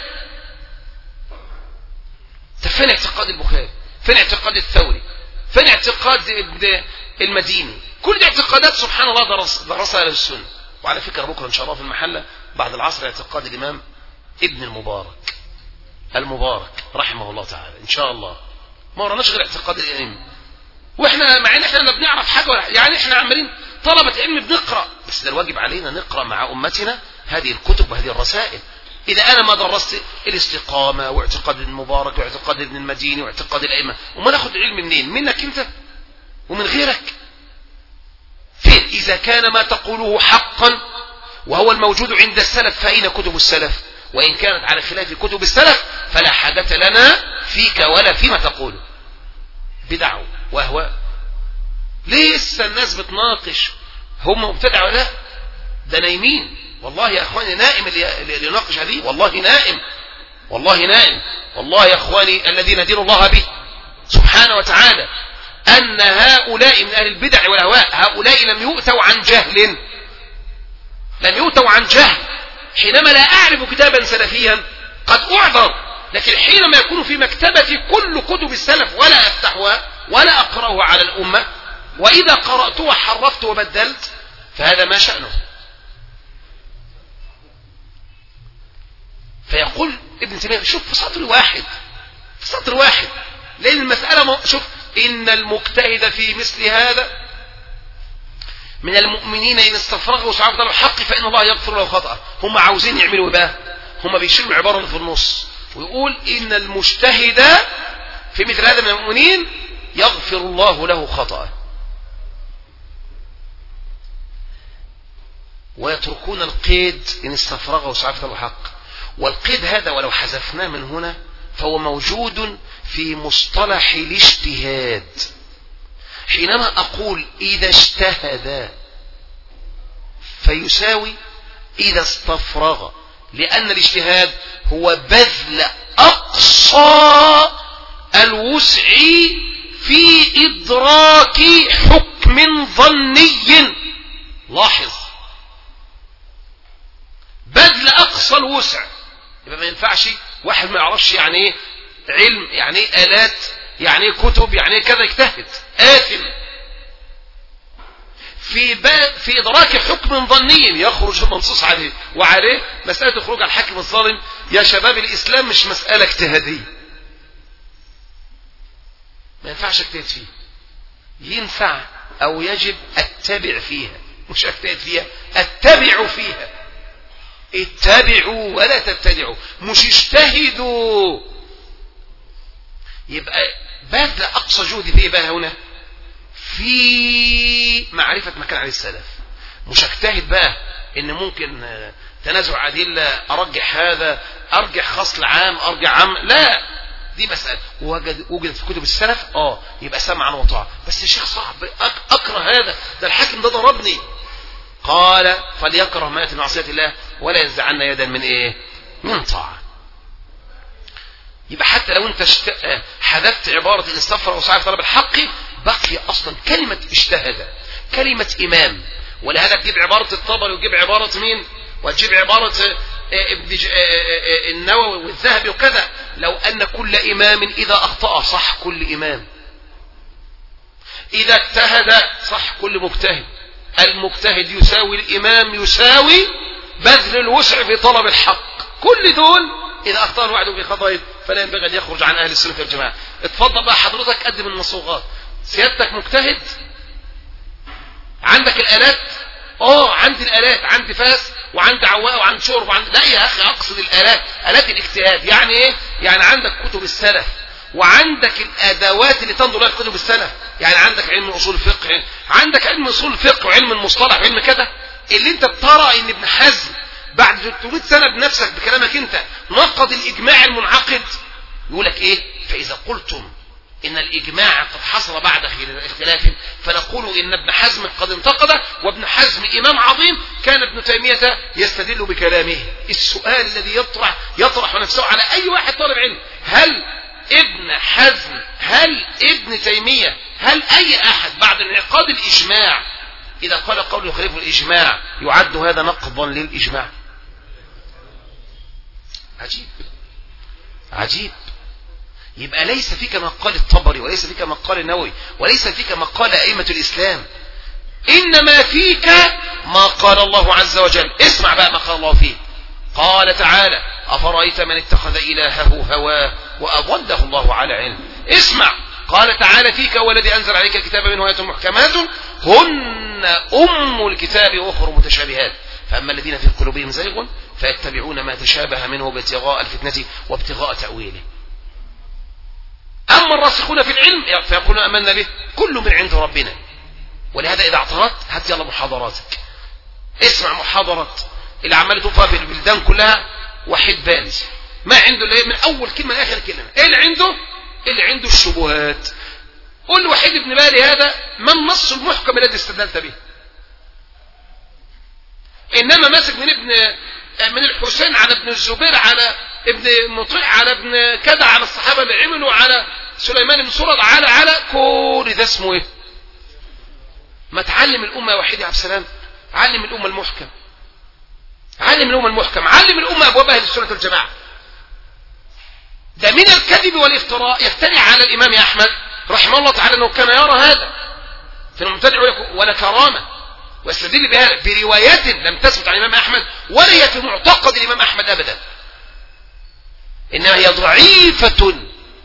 طب فين اعتقاد البخاري؟ فين اعتقاد الثوري؟ فين اعتقاد المديني؟ كل دي اعتقادات سبحان الله درس درسها اهل السنه. وعلى فكره بكره ان شاء الله في المحله بعد العصر اعتقاد الامام ابن المبارك المبارك رحمه الله تعالى ان شاء الله. ما وراناش غير اعتقاد الائمه. واحنا مع ان احنا لا بنعرف حاجه ولا يعني احنا عمالين طلبه علم بنقرا، بس ده الواجب علينا نقرا مع امتنا هذه الكتب وهذه الرسائل. اذا انا ما درست الاستقامه واعتقاد المبارك واعتقاد ابن المديني واعتقاد الائمه، وما ناخد العلم منين؟ منك انت ومن غيرك. فين اذا كان ما تقوله حقا وهو الموجود عند السلف فاين كتب السلف؟ وان كانت على خلاف كتب السلف فلا حاجه لنا فيك ولا فيما تقوله. بدع واهواء. لسه الناس بتناقش هم مبتدع ولا لا؟ ده نايمين والله يا اخواني. نائم اللي يناقش هذه، والله نائم، والله نائم. والله يا اخواني الذي ندين الله به سبحانه وتعالى ان هؤلاء من اهل البدع والاهواء هؤلاء لم يؤتوا عن جهل، لم يؤتوا عن جهل. حينما لا اعرف كتابا سلفيا قد اعذر، لكن حينما يكون في مكتبتي كل كتب السلف ولا افتحها ولا اقرأها على الامه، واذا قرأتها حرفت وبدلت، فهذا ما شأنه. فيقول ابن تيمية شوف في سطر واحد، في سطر واحد، لأن المسألة شوف إن المجتهد في مثل هذا من المؤمنين إن استفرغوا سعادة الحق فإن الله يغفر له خطأه. هم عاوزين يعملوا بقى، هم بيشيلوا العبارة اللي في النص ويقول إن المجتهد في مثل هذا من المؤمنين يغفر الله له خطأه، ويتركون القيد إن استفرغوا سعادة الحق. والقيد هذا ولو حذفناه من هنا فهو موجود في مصطلح الاجتهاد. حينما أقول إذا اجتهد فيساوي إذا استفرغ، لأن الاجتهاد هو بذل أقصى الوسع في إدراك حكم ظني. لاحظ، بذل أقصى الوسع. يبقى ما ينفعش واحد ما يعرفش يعني ايه علم، يعني ايه آلات، يعني ايه كتب، يعني ايه كذا، يجتهد آثم في في إدراك حكم ظني يخرج المنصوص عليه. وعليه مسألة الخروج على الحاكم الظالم يا شباب الإسلام مش مسألة اجتهادية، ما ينفعش اجتهد فيه. ينفع أو يجب أتبع فيها، مش اجتهد فيها، أتبع فيها. اتبعوا ولا تبتدعوا، مش اجتهدوا. يبقى بذل أقصى جهدي في إيه بقى هنا؟ في معرفة مكان عليه السلف. مش اجتهد بقى إن ممكن تنازع أدلة، أرجح هذا، أرجح خصل عام، أرجح عام، لا، دي مسألة وجد وجدت في كتب السلف. اه يبقى سمعا وطاعة. بس يا شيخ صعب أكره هذا، ده الحاكم ده ضربني. قال فليكره ما يأتي من معصية الله ولا ينزعن يدا من ايه؟ من طاعة. يبقى حتى لو انت اشت... حذفت عبارة ان استفرغ وسعى في طلب الحق، بقي اصلا كلمة اجتهد، كلمة امام. ولهذا تجيب عبارة الطبري وتجيب عبارة مين؟ وتجيب عبارة ابن النووي والذهبي وكذا. لو ان كل امام اذا اخطأ صح كل امام، اذا اجتهد صح كل مجتهد. المجتهد يساوي الإمام، يساوي بذل الوسع في طلب الحق. كل دول إذا أخطأ الواحد بخطأ فلا ينبغي أن يخرج عن أهل السنة والجماعة. اتفضل بقى حضرتك قدم المصوغات. سيادتك مجتهد، عندك الآلات؟ اه عندي الآلات، عندي فاس وعندي عواء وعندي شرب وعندي... لا يا أخي أقصد الآلات، آلات الاجتهاد. يعني إيه؟ يعني عندك كتب السلف وعندك الادوات اللي تنظر لها كتب السلف. يعني عندك علم اصول الفقه، عندك علم اصول الفقه وعلم المصطلح وعلم كذا، اللي انت بترى ان ابن حزم بعد ثلاثمائة سنه بنفسك بكلامك انت نقض الاجماع المنعقد. يقول لك ايه؟ فاذا قلتم ان الاجماع قد حصل بعد اختلاف فنقول ان ابن حزم قد انتقد، وابن حزم امام عظيم، كان ابن تيميه يستدل بكلامه. السؤال الذي يطرح يطرح نفسه على اي واحد طالب علم، هل ابن حزم، هل ابن تيمية، هل أي أحد بعد انعقاد الإجماع إذا قال قول يخالف الإجماع يعد هذا نقضا للإجماع؟ عجيب عجيب. يبقى ليس فيك ما قال الطبري، وليس فيك ما قال النووي، وليس فيك ما قال أئمة الإسلام، إنما فيك ما قال الله عز وجل. اسمع بقى ما قال الله فيه. قال تعالى أفرأيت من اتخذ إلهه هواه وأضله الله على علم. اسمع قال تعالى فيك والذي أنزل عليك الكتاب منه آيات محكمات هن أم الكتاب وأخر متشابهات فأما الذين في قلوبهم زيغ فيتبعون ما تشابه منه ابتغاء الفتنة وابتغاء تأويله. أما الراسخون في العلم فيقولون آمنا به كل من عند ربنا. ولهذا إذا اعترضت هات يلا محاضراتك، اسمع محاضرات اللي عمال تقف في البلدان كلها وحيد بارز ما عنده اللي من أول كلمة لآخر كلمة. إيه اللي عنده؟ اللي عنده الشبهات. قل وحيد ابن بالي هذا ما النص المحكم الذي استدلت به؟ إنما ماسك من ابن من الحسين على ابن الزبير على ابن مطيع على ابن كذا على الصحابة اللي عملوا على سليمان بن سرد على على كل ده اسمه ايه؟ ما تعلم الأمة يا وحيد يا عبد السلام، علم الأمة المحكم، علم الأمة المحكم، علم الأمة أبواب أهل السنة والجماعة. ده من الكذب والافتراء يفتري على الإمام أحمد رحمه الله تعالى أنه كان يرى هذا في المبتدع ولا كرامة، واستدل بها بروايات لم تثبت عن الإمام أحمد ولا هي في معتقد الإمام أحمد أبدا، إنما هي ضعيفة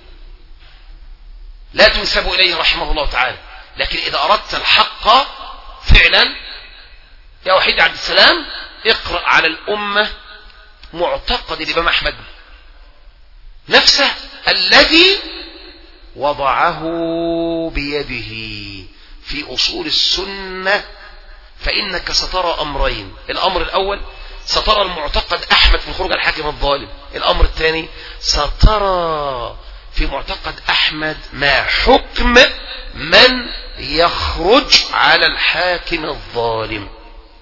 لا تنسب إليه رحمه الله تعالى. لكن إذا أردت الحق فعلا يا وحيد عبد السلام اقرأ على الأمة معتقد الإمام أحمد نفسه الذي وضعه بيده في أصول السنة. فإنك سترى أمرين، الأمر الأول سترى المعتقد أحمد في الخروج على الحاكم الظالم، الأمر الثاني سترى في معتقد أحمد ما حكم من يخرج على الحاكم الظالم.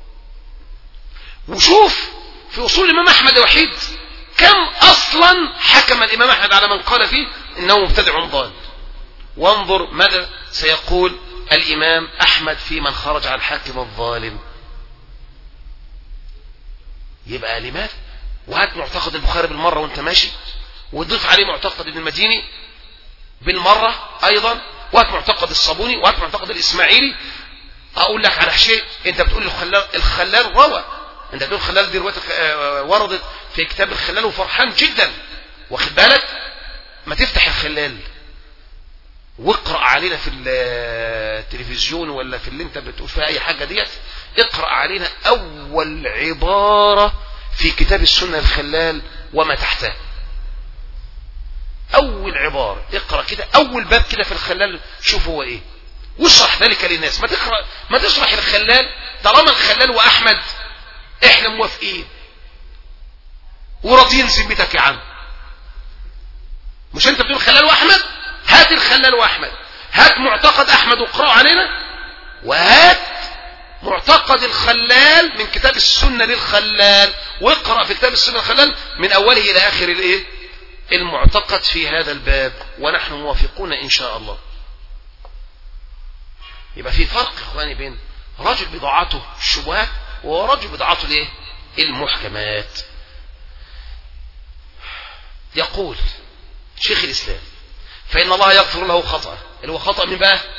وشوف في أصول الإمام أحمد وحيد كم أصلا حكم الإمام أحمد على من قال فيه إنه مبتدع ضال. وانظر ماذا سيقول الإمام أحمد في من خرج على الحاكم الظالم. يبقى لماذا؟ وهات معتقد البخاري بالمرة وانت ماشي، وضيف عليه معتقد ابن المديني بالمرة أيضا، وهات معتقد الصابوني، وهات معتقد الإسماعيلي. أقول لك على شيء، أنت بتقول الخلال, الخلال روى، أنت بتقول الخلال دي رواية وردت في كتاب الخلال وفرحان جدا، واخد بالك؟ ما تفتح الخلال واقرأ علينا في التلفزيون ولا في اللي انت بتقول فيها اي حاجة ديت، اقرأ علينا اول عبارة في كتاب السنة الخلال وما تحته. اول عبارة اقرأ كده، اول باب كده في الخلال شوف هو ايه، واشرح ذلك للناس. ما تقرأ ما تشرح الخلال طالما الخلال واحمد احنا موافقين وراضيين ذمتك يا عم. مش انت بتقول الخلال واحمد؟ هات الخلال واحمد، هات معتقد احمد واقرأه علينا، وهات معتقد الخلال من كتاب السنة للخلال واقرأ في كتاب السنة للخلال من اوله الى اخر الايه المعتقد في هذا الباب، ونحن موافقون ان شاء الله. يبقى في فرق اخواني بين رجل بضاعته الشبهات ورجل بضاعته الايه المحكمات. يقول شيخ الاسلام فإن الله يغفر له خطأ، اللي هو خطأ من بقى؟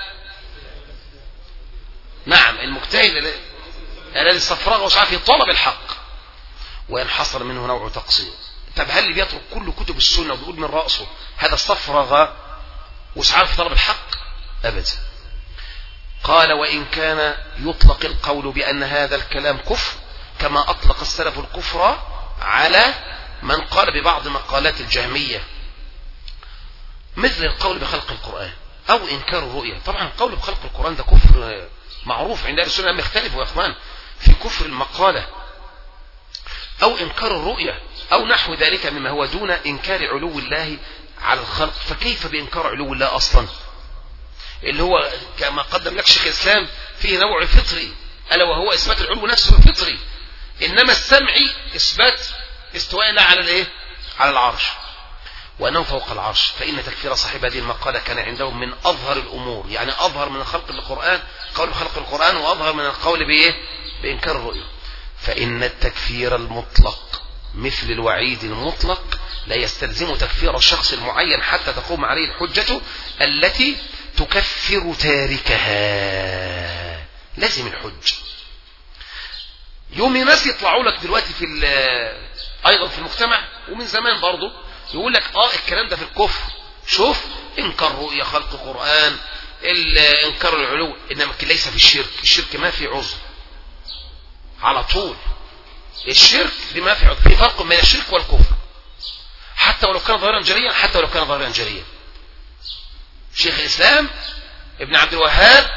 نعم المجتهد الذي استفرغ وسعى في طلب الحق وينحصر منه نوع تقصير. طب هل اللي بيترك كل كتب السنة وبيقول من رأسه هذا استفرغ وسعى في طلب الحق؟ أبدا. قال وإن كان يطلق القول بأن هذا الكلام كفر كما أطلق السلف الكفر على من قال ببعض مقالات الجهمية، مثل القول بخلق القرآن أو إنكار الرؤية. طبعا القول بخلق القرآن ده كفر معروف عند أهل السنة، لم يختلفوا يا إخوان في كفر المقالة أو إنكار الرؤية أو نحو ذلك مما هو دون إنكار علو الله على الخلق. فكيف بإنكار علو الله أصلا، اللي هو كما قدم لك شيخ الإسلام فيه نوع فطري ألا وهو إثبات العلو نفسه فطري، إنما السمعي إثبات استواء الله على الإيه على العرش وأنه فوق العرش. فإن تكفير صاحب هذه المقالة كان عندهم من أظهر الأمور، يعني أظهر من خلق القرآن قول بخلق القرآن وأظهر من القول بإيه بإنكار الرؤية. فإن التكفير المطلق مثل الوعيد المطلق لا يستلزم تكفير الشخص المعين حتى تقوم عليه الحجة التي تكفر تاركها. لازم الحج. يوم الناس يطلعوا لك دلوقتي في أيضا في المجتمع ومن زمان برضو يقول لك اه الكلام ده في الكفر، شوف إنكار رؤية، خلق قرآن، إنكار العلو، إنما ليس في الشرك. الشرك ما في عذر على طول. الشرك بما في عذر. في فرق بين الشرك والكفر حتى ولو كان ظاهرا جليا، حتى ولو كان ظاهرا جليا. شيخ الإسلام ابن عبد الوهاب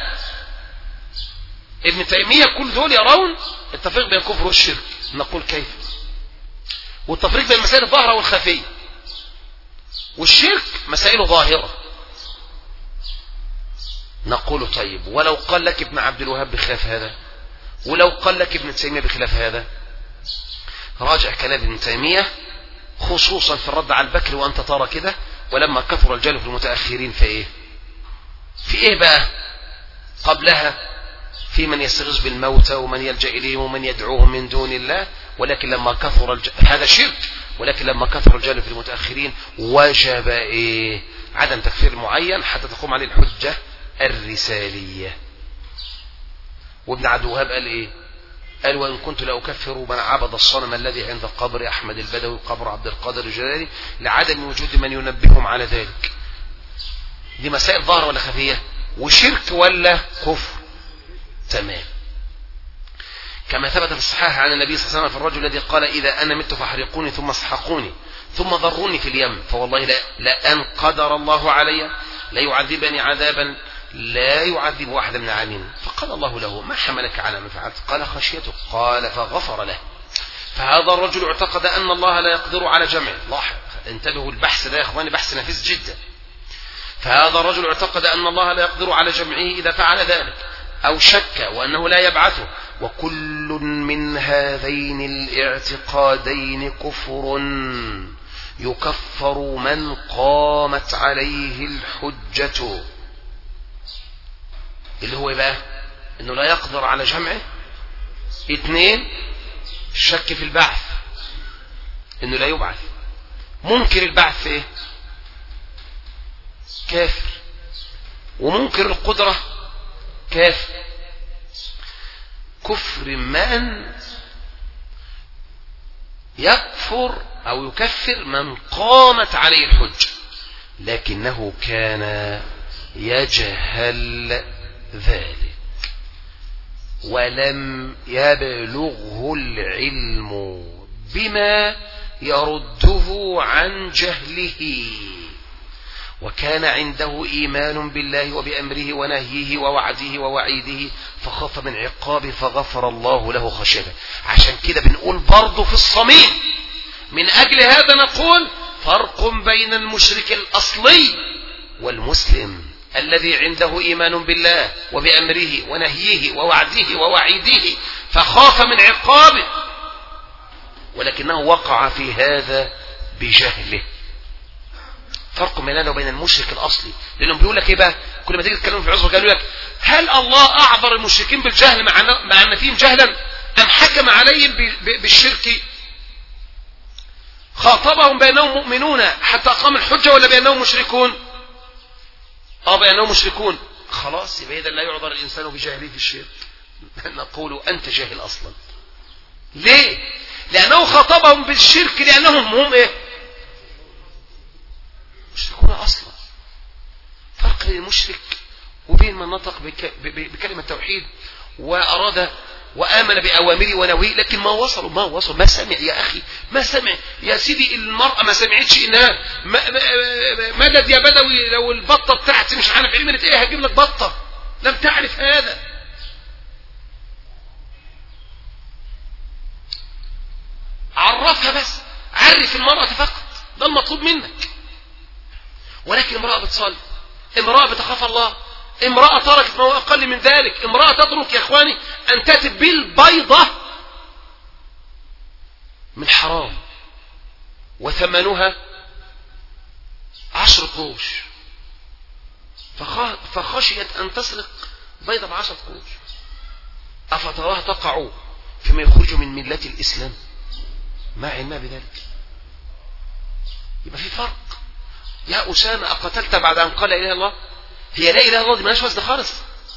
ابن تيمية كل دول يرون التفريق بين الكفر والشرك. نقول كيف؟ والتفريق بين المسائل الظاهرة والخفية. والشرك مسائله ظاهرة. نقول طيب، ولو قال لك ابن عبد الوهاب بخلاف هذا، ولو قال لك ابن تيمية بخلاف هذا، راجع كلام ابن تيمية خصوصا في الرد على البكر وأنت ترى كده، ولما كثر الجهل في المتأخرين في إيه؟ في إيه بقى؟ قبلها في من يستغيث بالموتى ومن يلجأ إليهم ومن يدعوهم من دون الله، ولكن لما كثر الج... هذا شرك. ولكن لما كثر الجهل في المتأخرين وجب إيه؟ عدم تكفير معين حتى تقوم عليه الحجة الرسالية. وابن عبد الوهاب قال إيه؟ قال وإن كنت لأكفر من عبد الصنم الذي عند قبر أحمد البدوي قبر عبد القادر الجلالي لعدم وجود من ينبههم على ذلك. دي مسائل ظاهرة ولا خفية؟ وشرك ولا كفر؟ تمام. كما ثبت في الصحاح عن النبي صلى الله عليه وسلم في الرجل الذي قال إذا أنا مت فاحرقوني ثم اسحقوني ثم ضروني في اليم فوالله لأن قدر الله علي لا يعذبني عذابا لا يعذب أحد من العالمين. فقال الله له ما حملك على ما فعلت؟ قال خشيتك. قال فغفر له. فهذا الرجل اعتقد أن الله لا يقدر على جمعه. لاحظ انتبهوا البحث ده يا اخواني، بحث نفيس جدا. فهذا الرجل اعتقد أن الله لا يقدر على جمعه إذا فعل ذلك، أو شك وأنه لا يبعثه. وكل من هذين الاعتقادين كفر يكفر من قامت عليه الحجة. اللي هو بقى انه لا يقدر على جمعه. اثنين، الشك في البعث، انه لا يبعث. منكر البعث ايه؟ كافر. ومنكر القدرة كافر. كفر من يكفر او يكفر من قامت عليه الحجة لكنه كان يجهل ذلك ولم يبلغه العلم بما يرده عن جهله، وكان عنده إيمان بالله وبأمره ونهيه ووعده ووعيده فخاف من عقابه فغفر الله له خشيته. عشان كده بنقول برضه في الصميم من أجل هذا نقول فرق بين المشرك الأصلي والمسلم الذي عنده إيمان بالله وبأمره ونهيه ووعده ووعيده فخاف من عقابه ولكنه وقع في هذا بجهله. فرق بين هذا وبين المشرك الأصلي، لأنهم بيقول لك إيه بقى؟ كل ما تيجي تتكلم في العذر قالوا لك هل الله أعذر المشركين بالجهل مع أن فيهم جهلا أم حكم عليهم بالشرك؟ خاطبهم بأنهم مؤمنون حتى أقام الحجة ولا بأنهم مشركون؟ اه بأنهم مشركون. خلاص يبقى إذا لا يعذر الإنسان بجهله في الشرك. نقول أنت جاهل أصلا. ليه؟ لأنه خاطبهم بالشرك لأنهم هم إيه؟ مشركون أصلا. فرق بين المشرك وبين من نطق بكلمة توحيد وأراد وآمن بأوامره ونواهيه لكن ما وصلوا ما وصل ما سمع يا أخي ما سمع يا سيدي. المرأة ما سمعتش إنها مدد يا بدوي لو البطة بتاعتي مش عارف عملت إيه هجيب لك بطة. لم تعرف هذا. عرفها بس، عرف المرأة فقط، ده المطلوب منك. ولكن امرأة بتصلي، امرأة بتخاف الله، امرأة تركت ما هو أقل من ذلك، امرأة تترك يا إخواني أن تأتي بالبيضة من حرام وثمنها عشر قروش فخشيت أن تسرق بيضة بعشر قروش أفتراها تقع فيما يخرج من ملة الإسلام ما علمها بذلك. يبقى في فرق. يا أسامة أقتلت بعد أن قال لا إله إلا الله؟ هي لا إله إلا الله دي مالهاش وزن خالص.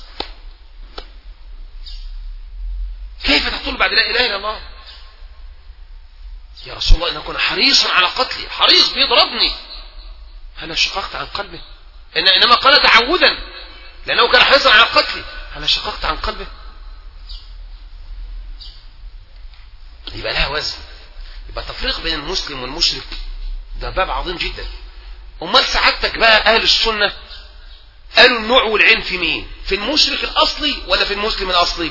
كيف تقول بعد لا إله إلا الله؟ يا رسول الله إن كنا حريصا على قتلي، حريص بيضربني. هل شققت عن قلبه؟ إن إنما قال تعودا لأنه كان حريصا على قتله. هل شققت عن قلبه؟ يبقى لها وزن. يبقى تفريق بين المسلم والمشرك ده باب عظيم جدا. امال سعادتك بقى اهل السنة قالوا النوع والعين في مين؟ في المشرك الاصلي ولا في المسلم الاصلي؟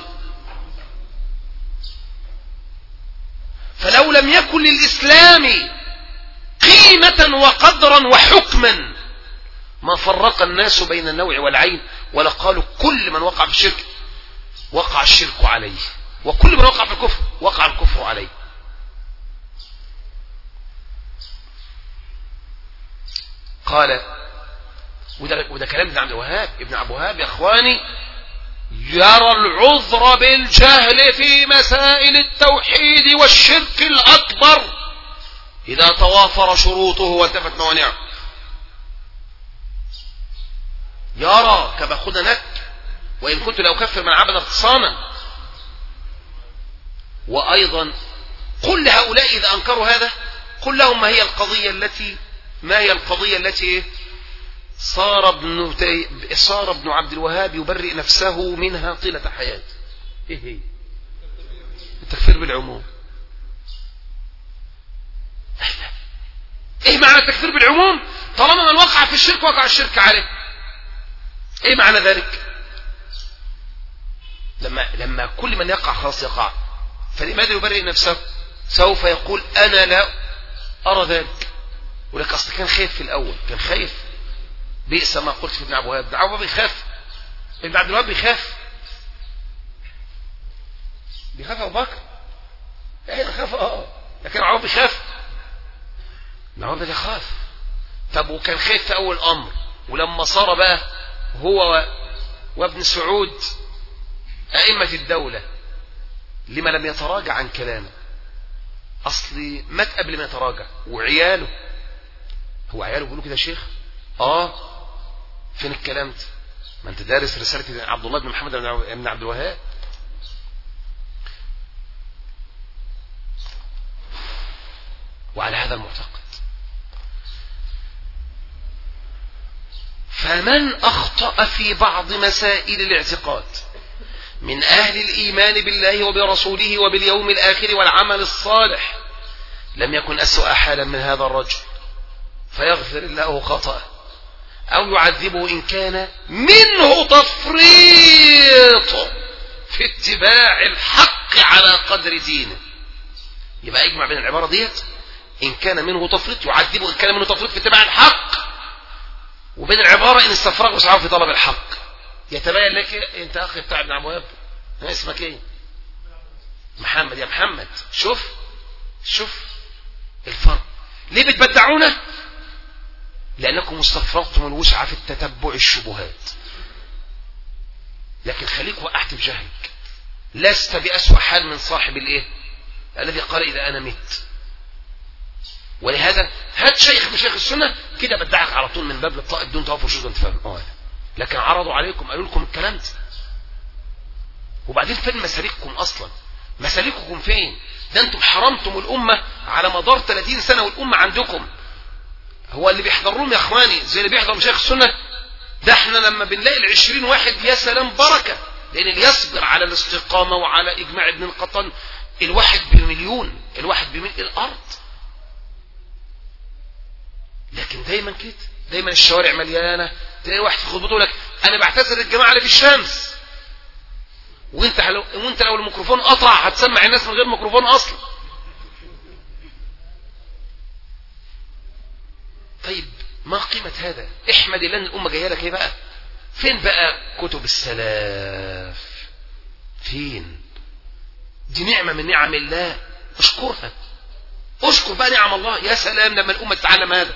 فلو لم يكن للاسلام قيمة وقدرا وحكما ما فرق الناس بين النوع والعين، ولا قالوا كل من وقع في الشرك وقع الشرك عليه، وكل من وقع في الكفر وقع الكفر عليه. قال وده, وده كلام ابن عبد الوهاب. ابن عبد الوهاب يا اخواني يرى العذر بالجهل في مسائل التوحيد والشرك الاكبر اذا توافر شروطه وانتفت موانعه. يرى كما خذ نك وان كنت لو كفر من عبد اغتصانا. وايضا قل لهؤلاء اذا انكروا هذا قل لهم ما هي القضية التي ما هي القضية التي صار ابن صار ابن عبد الوهاب يبرئ نفسه منها طيلة حياته. ايه هي؟ التكفير بالعموم. ايه معنى التكفير بالعموم؟ طالما من وقع في الشرك وقع الشرك عليه. ايه معنى ذلك؟ لما لما كل من يقع خلاص يقع، فلماذا يبرئ نفسه؟ سوف يقول انا لا ارى ذلك. ولك اصل كان خايف في الاول، كان خايف. بئس ما قلت في ابن عبد الوهاب. ابن عبد الوهاب بيخاف. ابن عبد الوهاب بيخاف بيخاف ابو بكر. ايه بيخاف اه لكن عبد بيخاف. ابن عبد بيخاف. طب وكان خايف في اول امر، ولما صار بقى هو وابن سعود ائمة الدولة لما لم يتراجع عن كلامه؟ اصلي مات قبل ما يتراجع. وعياله، هو عياله بيقولوا كده يا شيخ؟ اه فين الكلام ده؟ ما انت دارس رسالة عبد الله بن محمد بن عبد الوهاب. وعلى هذا المعتقد فمن اخطأ في بعض مسائل الاعتقاد من اهل الايمان بالله وبرسوله وباليوم الاخر والعمل الصالح لم يكن اسوأ حالا من هذا الرجل، فيغفر الله خطأه او يعذبه ان كان منه تفريط في اتباع الحق على قدر دينه. يبقى اجمع بين العبارة ديت، ان كان منه تفريط يعذبه ان كان منه تفريط في اتباع الحق، وبين العبارة ان استفرغ وسعاه في طلب الحق. يتبين لك انت اخي بتاع ابن عبد الوهاب اسمك ايه؟ محمد. يا محمد شوف شوف الفرق. ليه بتبدعونه؟ لأنكم استفرغتم الوسع في التتبع الشبهات. لكن خليك وقعت بجهلك، لست بأسوأ حال من صاحب الايه الذي قال إذا أنا مت. ولهذا هات شيخ من شيخ السنة كده بدعك على طول من باب للطائب دون توافر شذ وانت فاهم. اه لكن عرضوا عليكم قالوا لكم الكلام ده. وبعدين فين مسالككم أصلا؟ مسالككم فين؟ ده انتم حرمتم الأمة على مدار ثلاثين سنة والأمة عندكم. هو اللي بيحضر لهم يا اخواني زي اللي بيحضر شيخ السنة ده. احنا لما بنلاقي العشرين واحد يا سلام بركة، لان اللي يصبر على الاستقامة وعلى اجماع ابن القطن الواحد بمليون، الواحد بملء الارض. لكن دايما كده، دايما الشوارع مليانة. تلاقي واحد في خطبته لك انا بعتذر الجماعة اللي في الشمس، وانت لو وانت لو الميكروفون قطع هتسمع الناس من غير ميكروفون اصلا. طيب ما قيمة هذا؟ احمد الله ان الامة جايه لك ايه بقى؟ فين بقى كتب السلاف؟ فين؟ دي نعمة من نعم الله، اشكرها. اشكر بقى نعم الله. يا سلام لما الامة تتعلم هذا.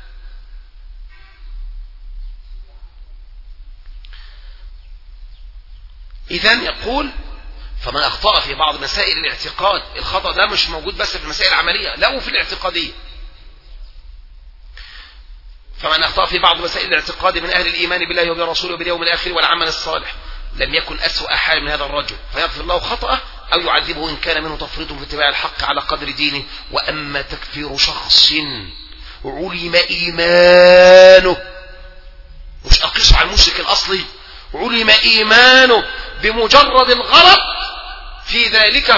اذن يقول فمن اخطأ في بعض مسائل الاعتقاد. الخطأ ده مش موجود بس في المسائل العملية، لا وفي الاعتقادية. فمن اخطأ في بعض مسائل الاعتقاد من اهل الايمان بالله وبرسوله وباليوم الاخر والعمل الصالح لم يكن اسوأ حال من هذا الرجل، فيغفر الله خطأه او يعذبه ان كان منه تفريط في اتباع الحق على قدر دينه. واما تكفير شخص علم ايمانه الأصل علم إيمانه بمجرد الغلط في ذلك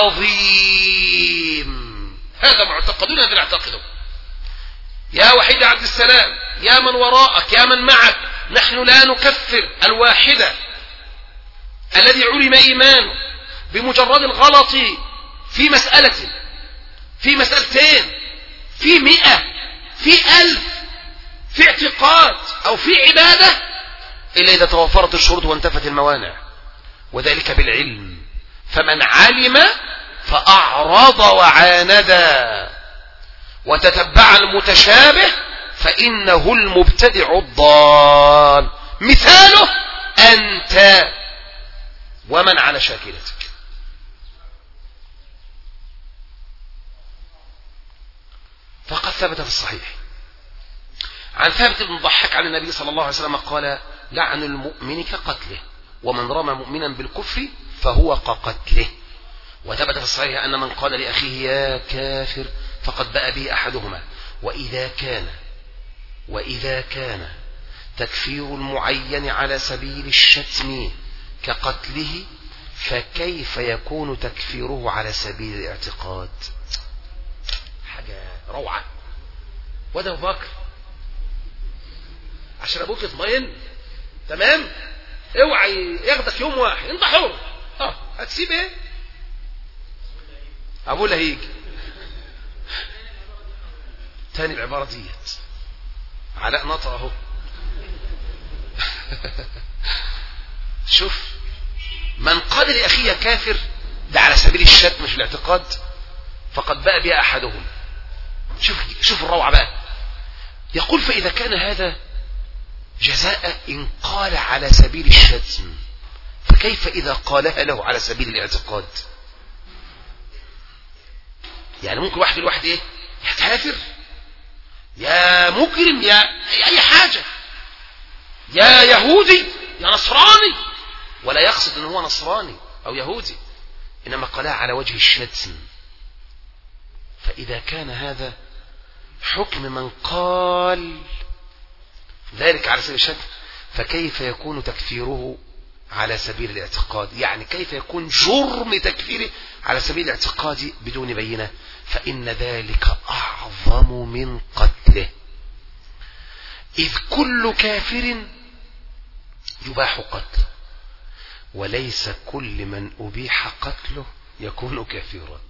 فعظيم. هذا معتقدون، هذا نعتقده. يا وحيد عبد السلام، يا من وراءك، يا من معك، نحن لا نكفر الواحدة الذي علم إيمانه بمجرد الغلط في مسألة، في مسألتين، في مئة، في ألف، في اعتقاد أو في عبادة، إلا إذا توفرت الشروط وانتفت الموانع، وذلك بالعلم. فمن علم فأعرض وعاند وتتبع المتشابه فإنه المبتدع الضال. مثاله أنت ومن على شاكلتك. فقد ثبت في الصحيح عن ثابت بن ضحاك عن النبي صلى الله عليه وسلم قال: لعن المؤمن كقتله، ومن رمى مؤمنا بالكفر فهو كقتله. وثبت في الصحيح أن من قال لأخيه يا كافر فقد بأ به أحدهما. وإذا كان وإذا كان تكفير المعين على سبيل الشتم كقتله، فكيف يكون تكفيره على سبيل الاعتقاد؟ حاجة روعة. وده أبو بكر عشان أبوك يطمئن، تمام؟ اوعى ياخدك يوم واحد، انت حر. اه هتسيب ايه؟ ابوه لا هيجي. تاني العبارة ديت علاء نطق اهو. شوف، من قال لأخيه كافر ده على سبيل الشتم في الاعتقاد فقد باء بها أحدهم. شوف شوف الروعة بقى. يقول: فإذا كان هذا جزاء إن قال على سبيل الشتم، فكيف إذا قالها له على سبيل الاعتقاد؟ يعني ممكن واحد الواحد ايه؟ يا كافر، يا مجرم، يا اي حاجة، يا يهودي، يا نصراني، ولا يقصد ان هو نصراني او يهودي، انما قالها على وجه الشتم. فاذا كان هذا حكم من قال ذلك على سبيل الشتم، فكيف يكون تكفيره على سبيل الاعتقاد؟ يعني كيف يكون جرم تكفيره على سبيل الاعتقاد بدون بينة؟ فإن ذلك أعظم من قتله، إذ كل كافر يباح قتله، وليس كل من أبيح قتله يكون كافرا.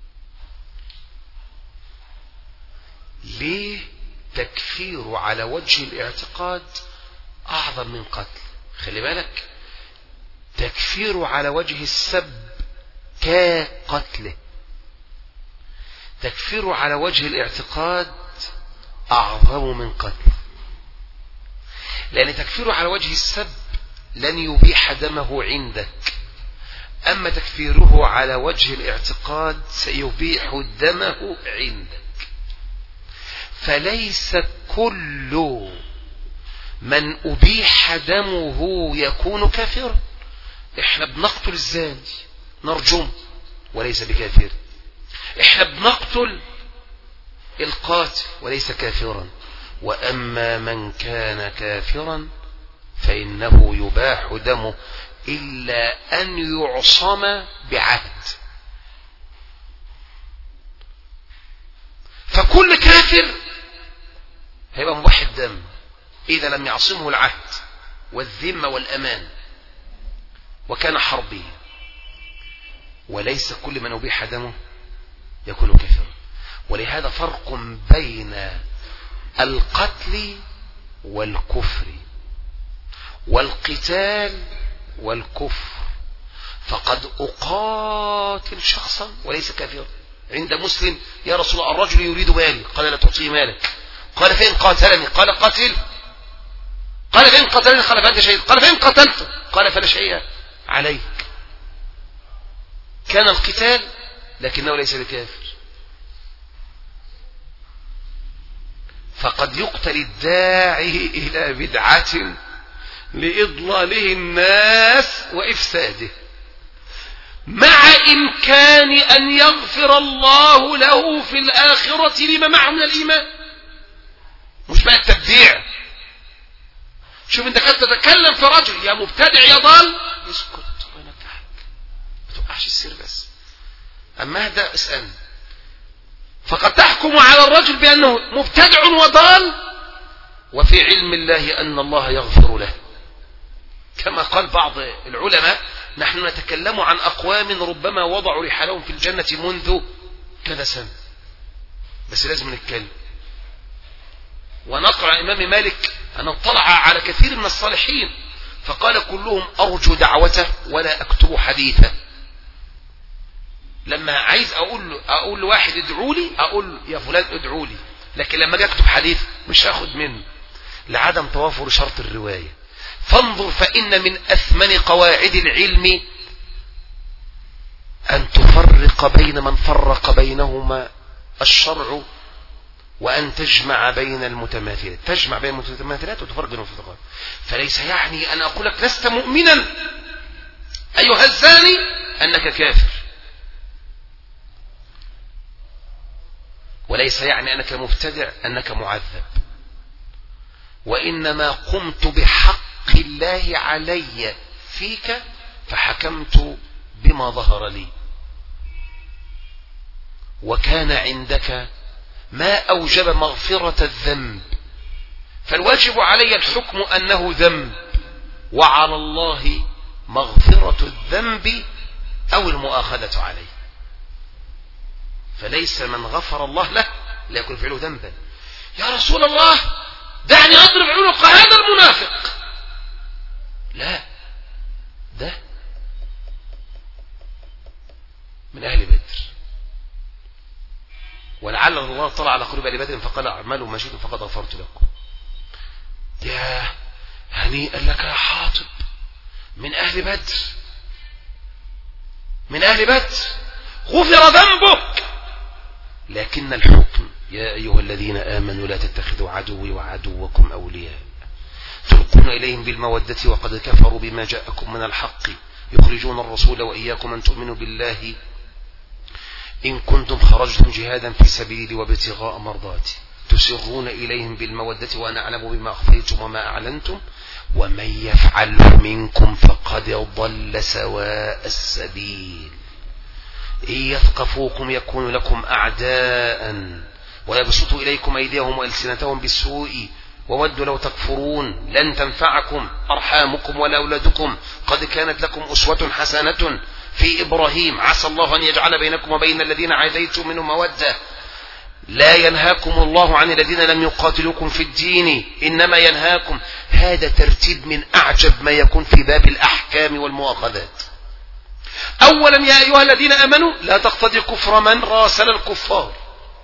ليه تكفير على وجه الاعتقاد أعظم من قتل؟ خلي بالك، تكفير على وجه السب كقتله، تكفير على وجه الاعتقاد أعظم من قتله، لأن تكفير على وجه السب لن يبيح دمه عندك، أما تكفيره على وجه الاعتقاد سيبيح دمه عندك. فليس كل من أبيح دمه يكون كافرا. احنا بنقتل الزاني نرجم وليس بكافر، احنا بنقتل القاتل وليس كافرا. وأما من كان كافرا فإنه يباح دمه إلا أن يعصم بعهد. فكل كافر هيبقى مباح الدم إذا لم يعصمه العهد والذمة والأمان وكان حربيا، وليس كل من أبيح دمه يكون كافرا. ولهذا فرق بين القتل والكفر والقتال والكفر. فقد أقاتل شخصا وليس كافرا. عند مسلم: يا رسول الله الرجل يريد مالي، قال: لا تعطيه مالك. قال: فإن قاتلني؟ قال: قاتل. قال: فإن قتلني؟ قال: فأنت شهيد. قال: فإن قتلته؟ قال: فلا شيء عليك. كان القتال لكنه ليس بكافر. فقد يقتل الداعي إلى بدعة لإضلاله الناس وإفساده، مع إمكان أن يغفر الله له في الآخرة لما معه من الإيمان. مش بقى التبديع. شوف انت كنت تتكلم في رجل يا مبتدع يا ضال، اسكت الله ينفعك، ما توقعش السر بس. اما اهدأ اسألني. فقد تحكم على الرجل بأنه مبتدع وضال، وفي علم الله أن الله يغفر له. كما قال بعض العلماء: نحن نتكلم عن أقوام ربما وضعوا رحالهم في الجنة منذ كذا سنة، بس لازم نتكلم. ونقرأ إمام مالك أن اطلع على كثير من الصالحين فقال: كلهم أرجو دعوته ولا أكتب حديثه. لما عايز أقول له أقول لواحد ادعوا لي، أقول يا فلان ادعوا لي، لكن لما أجي أكتب حديث مش هاخد منه لعدم توافر شرط الرواية. فانظر، فإن من أثمن قواعد العلم أن تفرق بين من فرق بينهما الشرع، وأن تجمع بين المتماثلات، تجمع بين المتماثلات وتفرق بين المتفرقات. فليس يعني أن أقول لك لست مؤمنا أيها الزاني أنك كافر، وليس يعني أنك مبتدع أنك معذب، وإنما قمت بحق الله علي فيك فحكمت بما ظهر لي، وكان عندك ما أوجب مغفرة الذنب، فالواجب علي الحكم أنه ذنب، وعلى الله مغفرة الذنب أو المؤاخذة عليه. فليس من غفر الله له لا يكون فعله ذنبا. يا رسول الله دعني أضرب عنق هذا المنافق، لا، ده من أهل بدر، ولعل الله طلع على قلوب أهل بدر فقال: اعملوا ما شئتم فقد غفرت لكم. يا هنيئا لك يا حاطب، من أهل بدر، من أهل بدر، غفر ذنبك. لكن الحكم: يا أيها الذين آمنوا لا تتخذوا عدوي وعدوكم أولياء تلقون إليهم بالمودة وقد كفروا بما جاءكم من الحق يخرجون الرسول وإياكم أن تؤمنوا بالله إن كنتم خرجتم جهادا في سبيلي وابتغاء مرضاتي تسرون إليهم بالمودة وأنا أعلم بما أخفيتم وما أعلنتم ومن يفعله منكم فقد ضل سواء السبيل. إن يثقفوكم يكون لكم أعداء ويبسطوا إليكم أيديهم وألسنتهم بالسوء وودوا لو تكفرون لن تنفعكم أرحامكم ولا أولادكم قد كانت لكم أسوة حسنة في إبراهيم عسى الله أن يجعل بينكم وبين الذين عاديتم منهم مودة. لا ينهاكم الله عن الذين لم يقاتلوكم في الدين إنما ينهاكم. هذا ترتيب من أعجب ما يكون في باب الأحكام والمؤاخذات. أولا يا أيها الذين آمنوا لا تقتضي كفر من راسل الكفار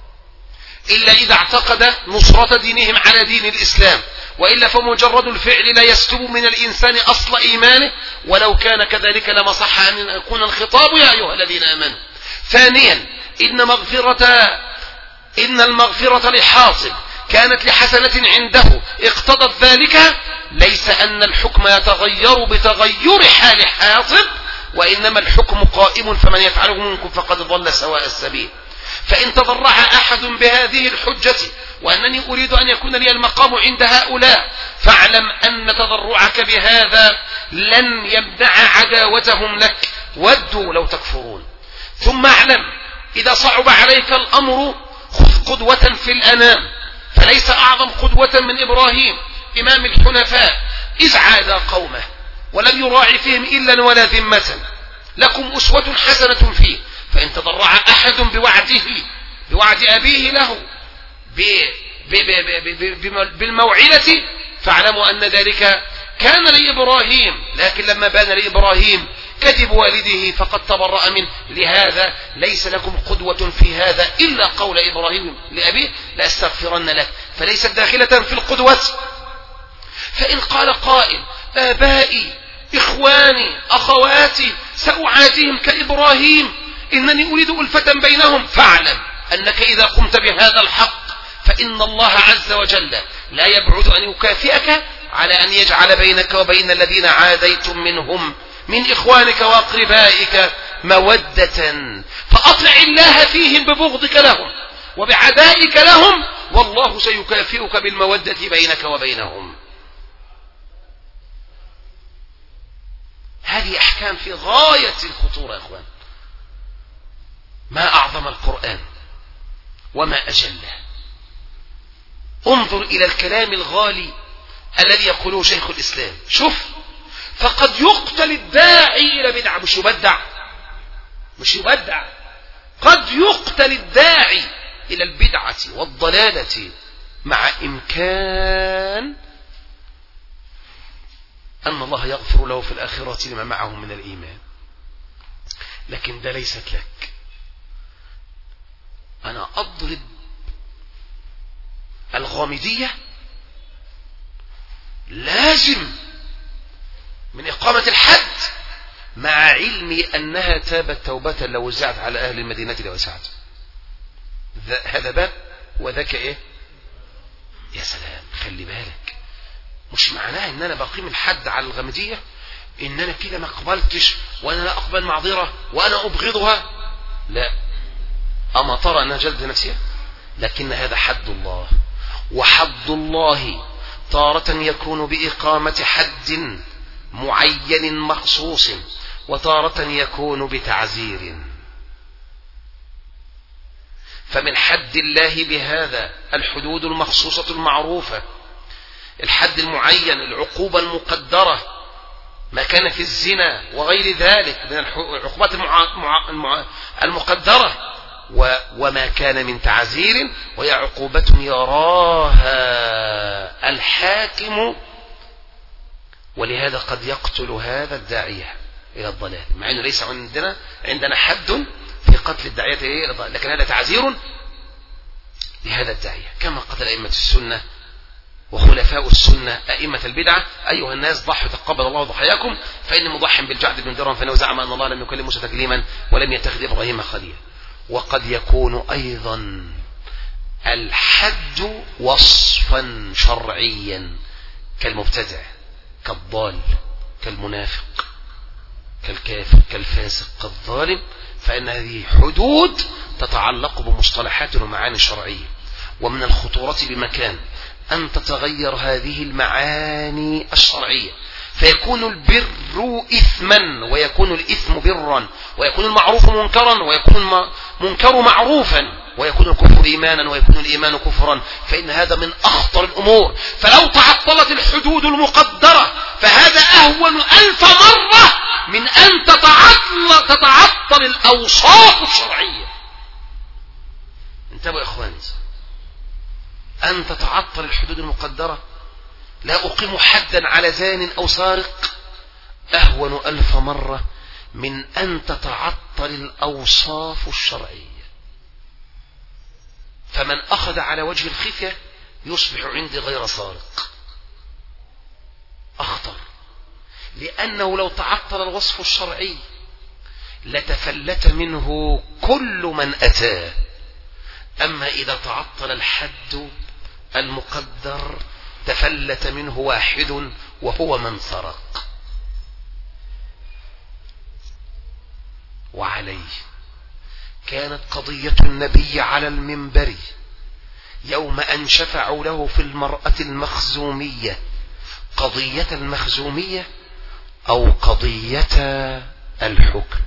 إلا إذا اعتقد نصرة دينهم على دين الإسلام، وإلا فمجرد الفعل لا يسلب من الإنسان أصل إيمانه، ولو كان كذلك لما صح أن يكون الخطاب يا أيها الذين آمنوا. ثانيا إن مغفرة إن المغفرة لحاصل كانت لحسنة عنده اقتضت ذلك، ليس أن الحكم يتغير بتغير حال حاصل، وإنما الحكم قائم فمن يفعله منكم فقد ضل سواء السبيل. فإن تضرع أحد بهذه الحجة وأنني أريد أن يكون لي المقام عند هؤلاء، فاعلم أن تضرعك بهذا لن يمنع عداوتهم لك ودوا لو تكفرون. ثم اعلم إذا صعب عليك الأمر خذ قدوة في الأنام، فليس أعظم قدوة من إبراهيم إمام الحنفاء إذ عاد قومه ولم يراعي فيهم إلا ولا ذمة، لكم أسوة حسنة فيه. فإن تضرع أحد بوعده بوعد أبيه له بالموعظة فاعلموا أن ذلك كان لإبراهيم، لكن لما بان لإبراهيم كذب والده فقد تبرأ منه. لهذا ليس لكم قدوة في هذا إلا قول إبراهيم لأبيه لأستغفرن لك، فليست داخلة في القدوة. فإن قال قائل آبائي إخواني أخواتي سأعاديهم كإبراهيم إنني أريد ألفة بينهم، فاعلم أنك إذا قمت بهذا الحق فإن الله عز وجل لا يبعد أن يكافئك على أن يجعل بينك وبين الذين عاديتم منهم من إخوانك وأقربائك مودة، فأطلع الله فيهم ببغضك لهم وبعدائك لهم، والله سيكافئك بالمودة بينك وبينهم. هذه أحكام في غاية الخطورة يا أخوان. ما أعظم القرآن وما أجله. انظر إلى الكلام الغالي الذي يقوله شيخ الإسلام. شوف، فقد يقتل الداعي إلى بدعة، مش يبدع، مش يبدع، قد يقتل الداعي إلى البدعة والضلالة مع إمكان أن الله يغفر له في الآخرة لما معه من الإيمان. لكن ده ليست لك. أنا أضرب الغامدية لازم من إقامة الحد مع علمي أنها تابت توبة لو وزعت على أهل المدينة لوسعت. هذا باب وذاك إيه؟ يا سلام، خلي بالك، مش معناه ان انا بقيم الحد على الغامدية ان انا كده ما قبلتش وانا لا اقبل معذرة وانا ابغضها. لا، اما ترى انها جلد نفسها، لكن هذا حد الله، وحد الله تارة يكون بإقامة حد معين مخصوص، وتارة يكون بتعزير. فمن حد الله بهذا الحدود المخصوصة المعروفة، الحد المعين، العقوبة المقدرة، ما كان في الزنا وغير ذلك من العقوبات المقدرة، وما كان من تعزير، وهي عقوبة يراها الحاكم. ولهذا قد يقتل هذا الداعية إلى الضلال، مع أنه ليس عندنا عندنا حد في قتل الداعية إلى الضلال، لكن هذا تعزير لهذا الداعية، كما قتل أئمة السنة وخلفاء السنة أئمة البدعة. أيها الناس، ضحوا تقبل الله ضحاياكم، فإني مضح بالجعد بن درهم فإنه زعم أن الله لم يكلم موسى تكليما ولم يتخذ إبراهيم خليلا. وقد يكون أيضا الحد وصفا شرعيا كالمبتدع، كالضال، كالمنافق، كالكافر، كالفاسق، كالظالم، فإن هذه حدود تتعلق بمصطلحات ومعاني شرعية. ومن الخطورة بمكان أن تتغير هذه المعاني الشرعية، فيكون البر إثما ويكون الإثم برا، ويكون المعروف منكرا ويكون المنكر معروفا، ويكون الكفر إيمانا ويكون الإيمان كفرا. فإن هذا من أخطر الأمور. فلو تعطلت الحدود المقدرة فهذا أهون ألف مرة من أن تتعطل, تتعطل الأوصاف الشرعية. انتبهوا يا إخواني، أن تتعطل الحدود المقدرة، لا أقيم حدا على زان أو سارق، أهون ألف مرة من أن تتعطل الأوصاف الشرعية. فمن أخذ على وجه الخفية يصبح عندي غير سارق. أخطر، لأنه لو تعطل الوصف الشرعي لتفلت منه كل من أتاه. أما إذا تعطل الحد المقدر تفلت منه واحد وهو من سرق. وعليه كانت قضية النبي على المنبر يوم أن شفعوا له في المرأة المخزومية، قضية المخزومية أو قضية الحكم،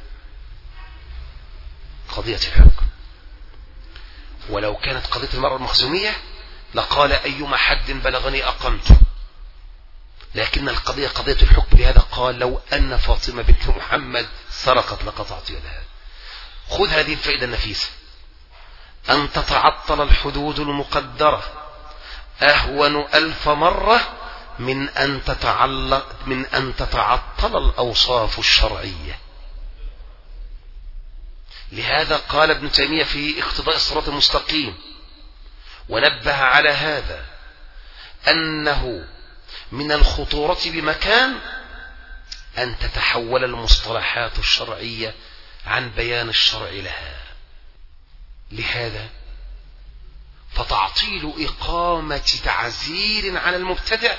قضية الحكم. ولو كانت قضية المرأة المخزومية لقال أيما حد بلغني أقمته، لكن القضية قضية الحكم، لهذا قال لو أن فاطمة بنت محمد سرقت لقطعت يدها. خذ هذه الفائدة النفيسة، أن تتعطل الحدود المقدرة أهون ألف مرة من أن تتعلق من أن تتعطل الأوصاف الشرعية. لهذا قال ابن تيمية في اقتضاء الصراط المستقيم ونبه على هذا أنه من الخطورة بمكان أن تتحول المصطلحات الشرعية عن بيان الشرع لها. لهذا فتعطيل إقامة تعزير على المبتدع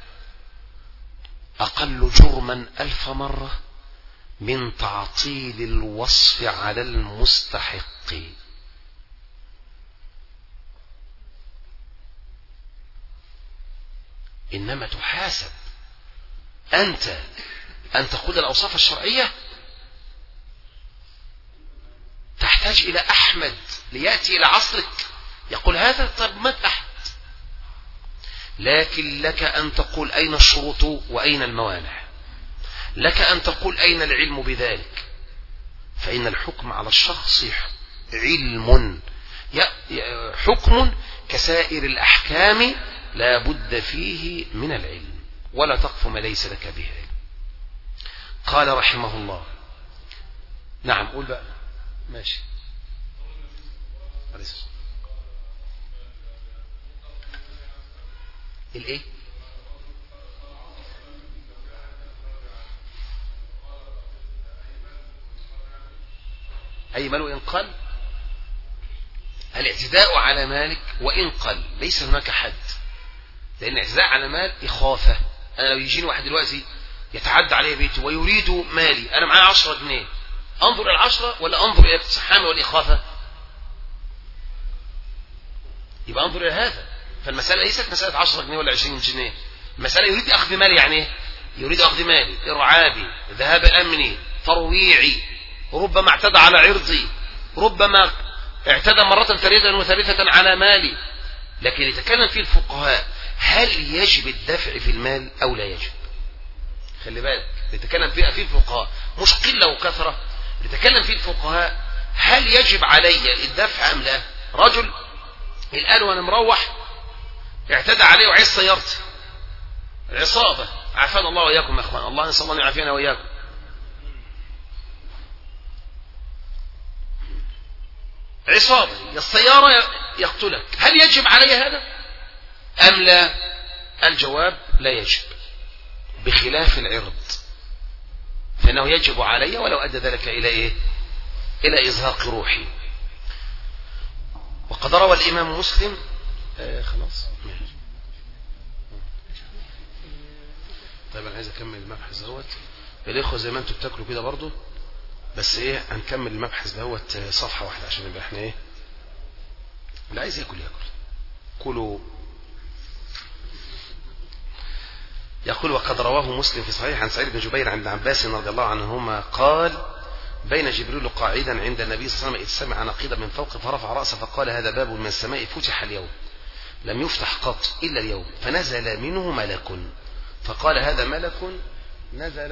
أقل جرما ألف مرة من تعطيل الوصف على المستحق. إنما تحاسب أنت أن تقول الأوصاف الشرعية تحتاج إلى أحمد ليأتي إلى عصرك يقول هذا. طب مات أحمد، لكن لك أن تقول أين الشروط وأين الموانع، لك أن تقول أين العلم بذلك، فإن الحكم على الشخص علم، حكم كسائر الأحكام لا بد فيه من العلم، ولا تقف ما ليس لك به علم. قال رحمه الله، نعم قول بقى ماشي. الايه؟ أي مال وإن قل، الاعتداء على مالك وإن قل ليس هناك حد، لأن الاعتداء على مال إخافة. أنا لو يجيني واحد دلوقتي يتعدى علي بيتي ويريد مالي، أنا معايا عشرة جنيه، أنظر إلى العشرة ولا أنظر إلى التسحامة والإخافة؟ يبقى أنظر إلى هذا. فالمسألة ليست مسألة عشرة جنيه ولا عشرين جنيه، المسألة يريد أخذ مالي، يعني يريد أخذ مالي، إرعابي، ذهاب أمني، ترويعي، ربما اعتدى على عرضي، ربما اعتدى مرة ثانية وثالثة على مالي. لكن يتكلم فيه الفقهاء هل يجب الدفع في المال أو لا يجب؟ خلي بالك، يتكلم فيه فيه الفقهاء مش قلة وكثرة، يتكلم فيه الفقهاء هل يجب علي الدفع أم لا؟ رجل الآن وأنا مروح اعتدى عليه وعيش سيارتي، عصابة، عافانا الله وإياكم يا أخوان، الله نسأل الله أن يعافينا وإياكم. عصابة السيارة يقتلك، هل يجب علي هذا أم لا؟ الجواب لا يجب، بخلاف العرض فإنه يجب علي ولو أدى ذلك إلى إيه؟ إلى إزهاق روحي. وقد روى الإمام مسلم آه خلاص. طيب أنا عايز أكمل المبحث دوت الإخوة زي ما أنتوا بتاكلوا كده برضو، بس إيه هنكمل المبحث دوت صفحة واحدة عشان يبقى إحنا إيه، اللي عايز ياكل ياكل. كلوا. يقول وقد رواه مسلم في صحيح عن سعيد بن جبير عن ابن عباس رضي الله عنهما قال بين جبريل قاعدا عند النبي صلى الله عليه وسلم إذ سمع نقيضا من فوق فرفع رأسه فقال هذا باب من السماء فتح اليوم لم يفتح قط إلا اليوم، فنزل منه ملك فقال هذا ملك نزل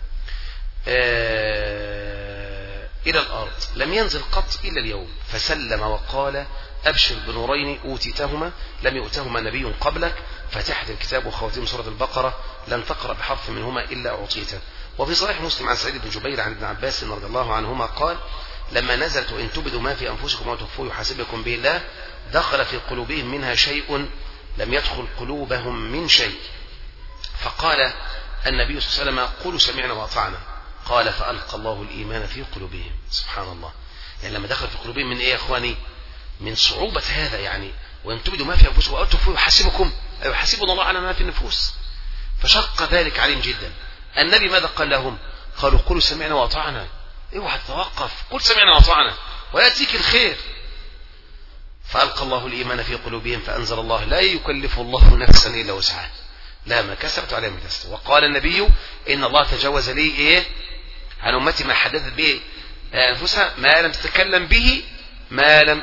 آه إلى الأرض لم ينزل قط إلا اليوم، فسلم وقال أبشر بنورين أوتيتهما لم يؤتهما نبي قبلك، فتحت الكتاب وخواتيم سورة البقرة لن تقرأ بحرف منهما إلا أعطيته. وفي صحيح مسلم عن سعيد بن جبير عن ابن عباس رضي الله عنهما قال لما نزلت وإن تبدوا ما في أنفسكم وتخفوه يحاسبكم به الله دخل في قلوبهم منها شيء لم يدخل قلوبهم من شيء، فقال النبي صلى الله عليه وسلم قولوا سمعنا وأطعنا، قال فألقى الله الإيمان في قلوبهم. سبحان الله، يعني لما دخل في قلوبهم من إيه يا أخواني؟ من صعوبة هذا، يعني وإن تبدوا ما في أنفسكم وأو تخفوه يحاسبكم، أي يحاسبنا الله على ما في النفوس، فشق ذلك عليهم جدا. النبي ماذا قال لهم؟ قالوا قولوا سمعنا وأطعنا، اوعى تتوقف، قل سمعنا وأطعنا ويأتيك الخير. فألقى الله الإيمان في قلوبهم فأنزل الله لا يكلف الله نفسا إلا وسعها لا ما كسبت عليها ما كسبت. وقال النبي إن الله تجاوز لي إيه عن أمتي ما حدثت به أنفسها ما لم تتكلم به ما لم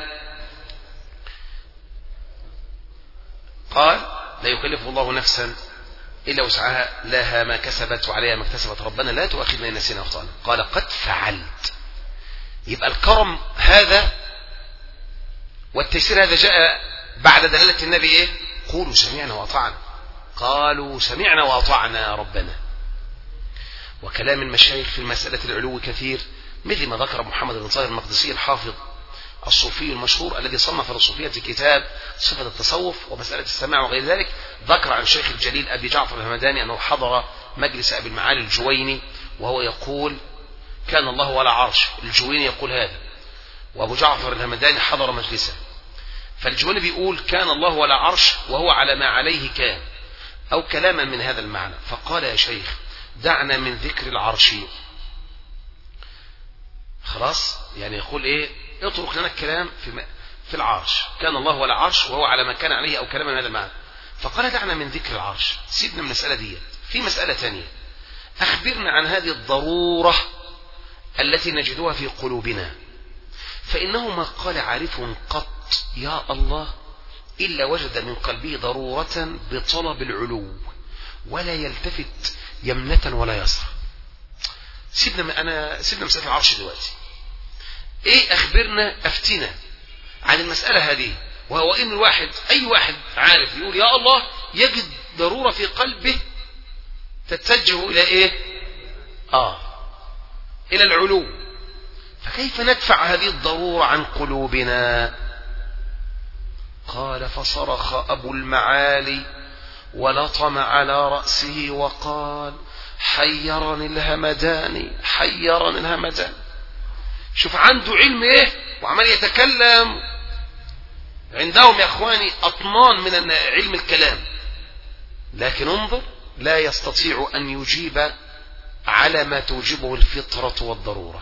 قال لا يكلف الله نفسا إلا وسعها لها ما كسبت وعليها ما اكتسبت ربنا لا تؤاخذنا إن نسينا أخطأنا. قال قد فعلت. يبقى الكرم هذا والتيسير هذا جاء بعد دلالة النبي إيه؟ قولوا سمعنا وأطعنا، قالوا سمعنا وأطعنا ربنا. وكلام المشايخ في المسألة العلو كثير، مثل ما ذكر محمد بن طاهر المقدسي الحافظ الصوفي المشهور الذي صنف للصوفية كتاب صفة التصوف ومسألة السماع وغير ذلك. ذكر عن الشيخ الجليل أبي جعفر الهمداني أنه حضر مجلس أبي المعالي الجويني وهو يقول كان الله ولا عرش، الجويني يقول هذا وأبو جعفر الهمداني حضر مجلسه، فالجويني بيقول كان الله ولا عرش وهو على ما عليه كان، أو كلاما من هذا المعنى. فقال يا شيخ دعنا من ذكر العرش، خلاص يعني يقول إيه اترك لنا الكلام في في العرش، كان الله ولا عرش وهو على ما كان عليه أو كلاما من هذا المعنى. فقال دعنا من ذكر العرش، سيبنا من المسألة دي، في مسألة ثانية أخبرنا عن هذه الضرورة التي نجدها في قلوبنا، فإنه ما قال عارف قط يا الله إلا وجد من قلبه ضرورة بطلب العلو، ولا يلتفت يمنة ولا يسرى. سيبنا أنا سيبنا مسألة العرش دلوقتي. إيه أخبرنا أفتنا عن المسألة هذه، وهو إن الواحد أي واحد عارف يقول يا الله يجد ضرورة في قلبه تتجه إلى إيه؟ آه إلى العلو. فكيف ندفع هذه الضرورة عن قلوبنا؟ قال فصرخ أبو المعالي ولطم على رأسه وقال حيرني الهمدان حيرني الهمدان. شوف عنده علم ايه وعمال يتكلم. عندهم يا اخواني اطنان من علم الكلام، لكن انظر لا يستطيع ان يجيب على ما توجبه الفطرة والضرورة.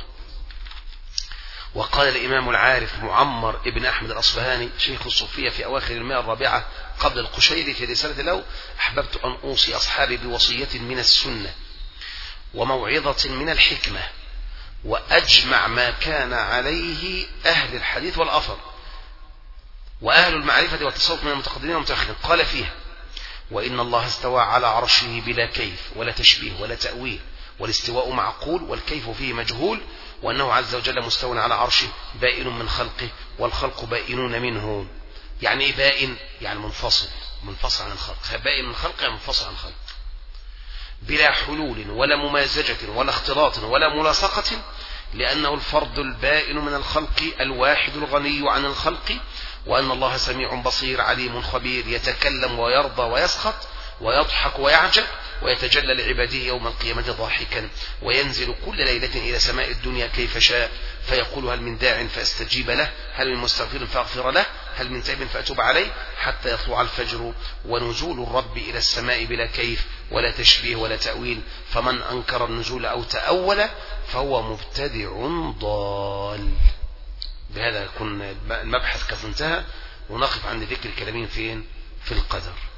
وقال الإمام العارف معمر ابن أحمد الأصبهاني شيخ الصوفية في أواخر المئة الرابعة قبل القشيري في رسالة له: أحببت أن أوصي أصحابي بوصية من السنة وموعظة من الحكمة وأجمع ما كان عليه أهل الحديث والأثر وأهل المعرفة والتصوف من المتقدمين والمتأخرين. قال فيها: وإن الله استوى على عرشه بلا كيف ولا تشبيه ولا تأويل، والاستواء معقول والكيف فيه مجهول، وأنه عز وجل مستوى على عرشه بائن من خلقه والخلق بائنون منه. يعني إيه بائن؟ يعني منفصل منفصل عن الخلق. بائن من خلق يعني منفصل عن الخلق، بلا حلول ولا ممازجة ولا اختلاط ولا ملاصقة، لأنه الفرد البائن من الخلق الواحد الغني عن الخلق، وأن الله سميع بصير عليم خبير يتكلم ويرضى ويسخط ويضحك ويعجب ويتجلى لعباده يوم القيامة ضاحكا، وينزل كل ليلة إلى سماء الدنيا كيف شاء فيقول: هل من داع فاستجيب له، هل من مستغفر فاغفر له، هل من تائب فأتوب عليه، حتى يطلع الفجر. ونزول الرب إلى السماء بلا كيف ولا تشبيه ولا تأويل، فمن أنكر النزول أو تأول فهو مبتدع ضال. بهذا يكون المبحث قد انتهى، ونقف عند ذكر كلامين فين في القدر.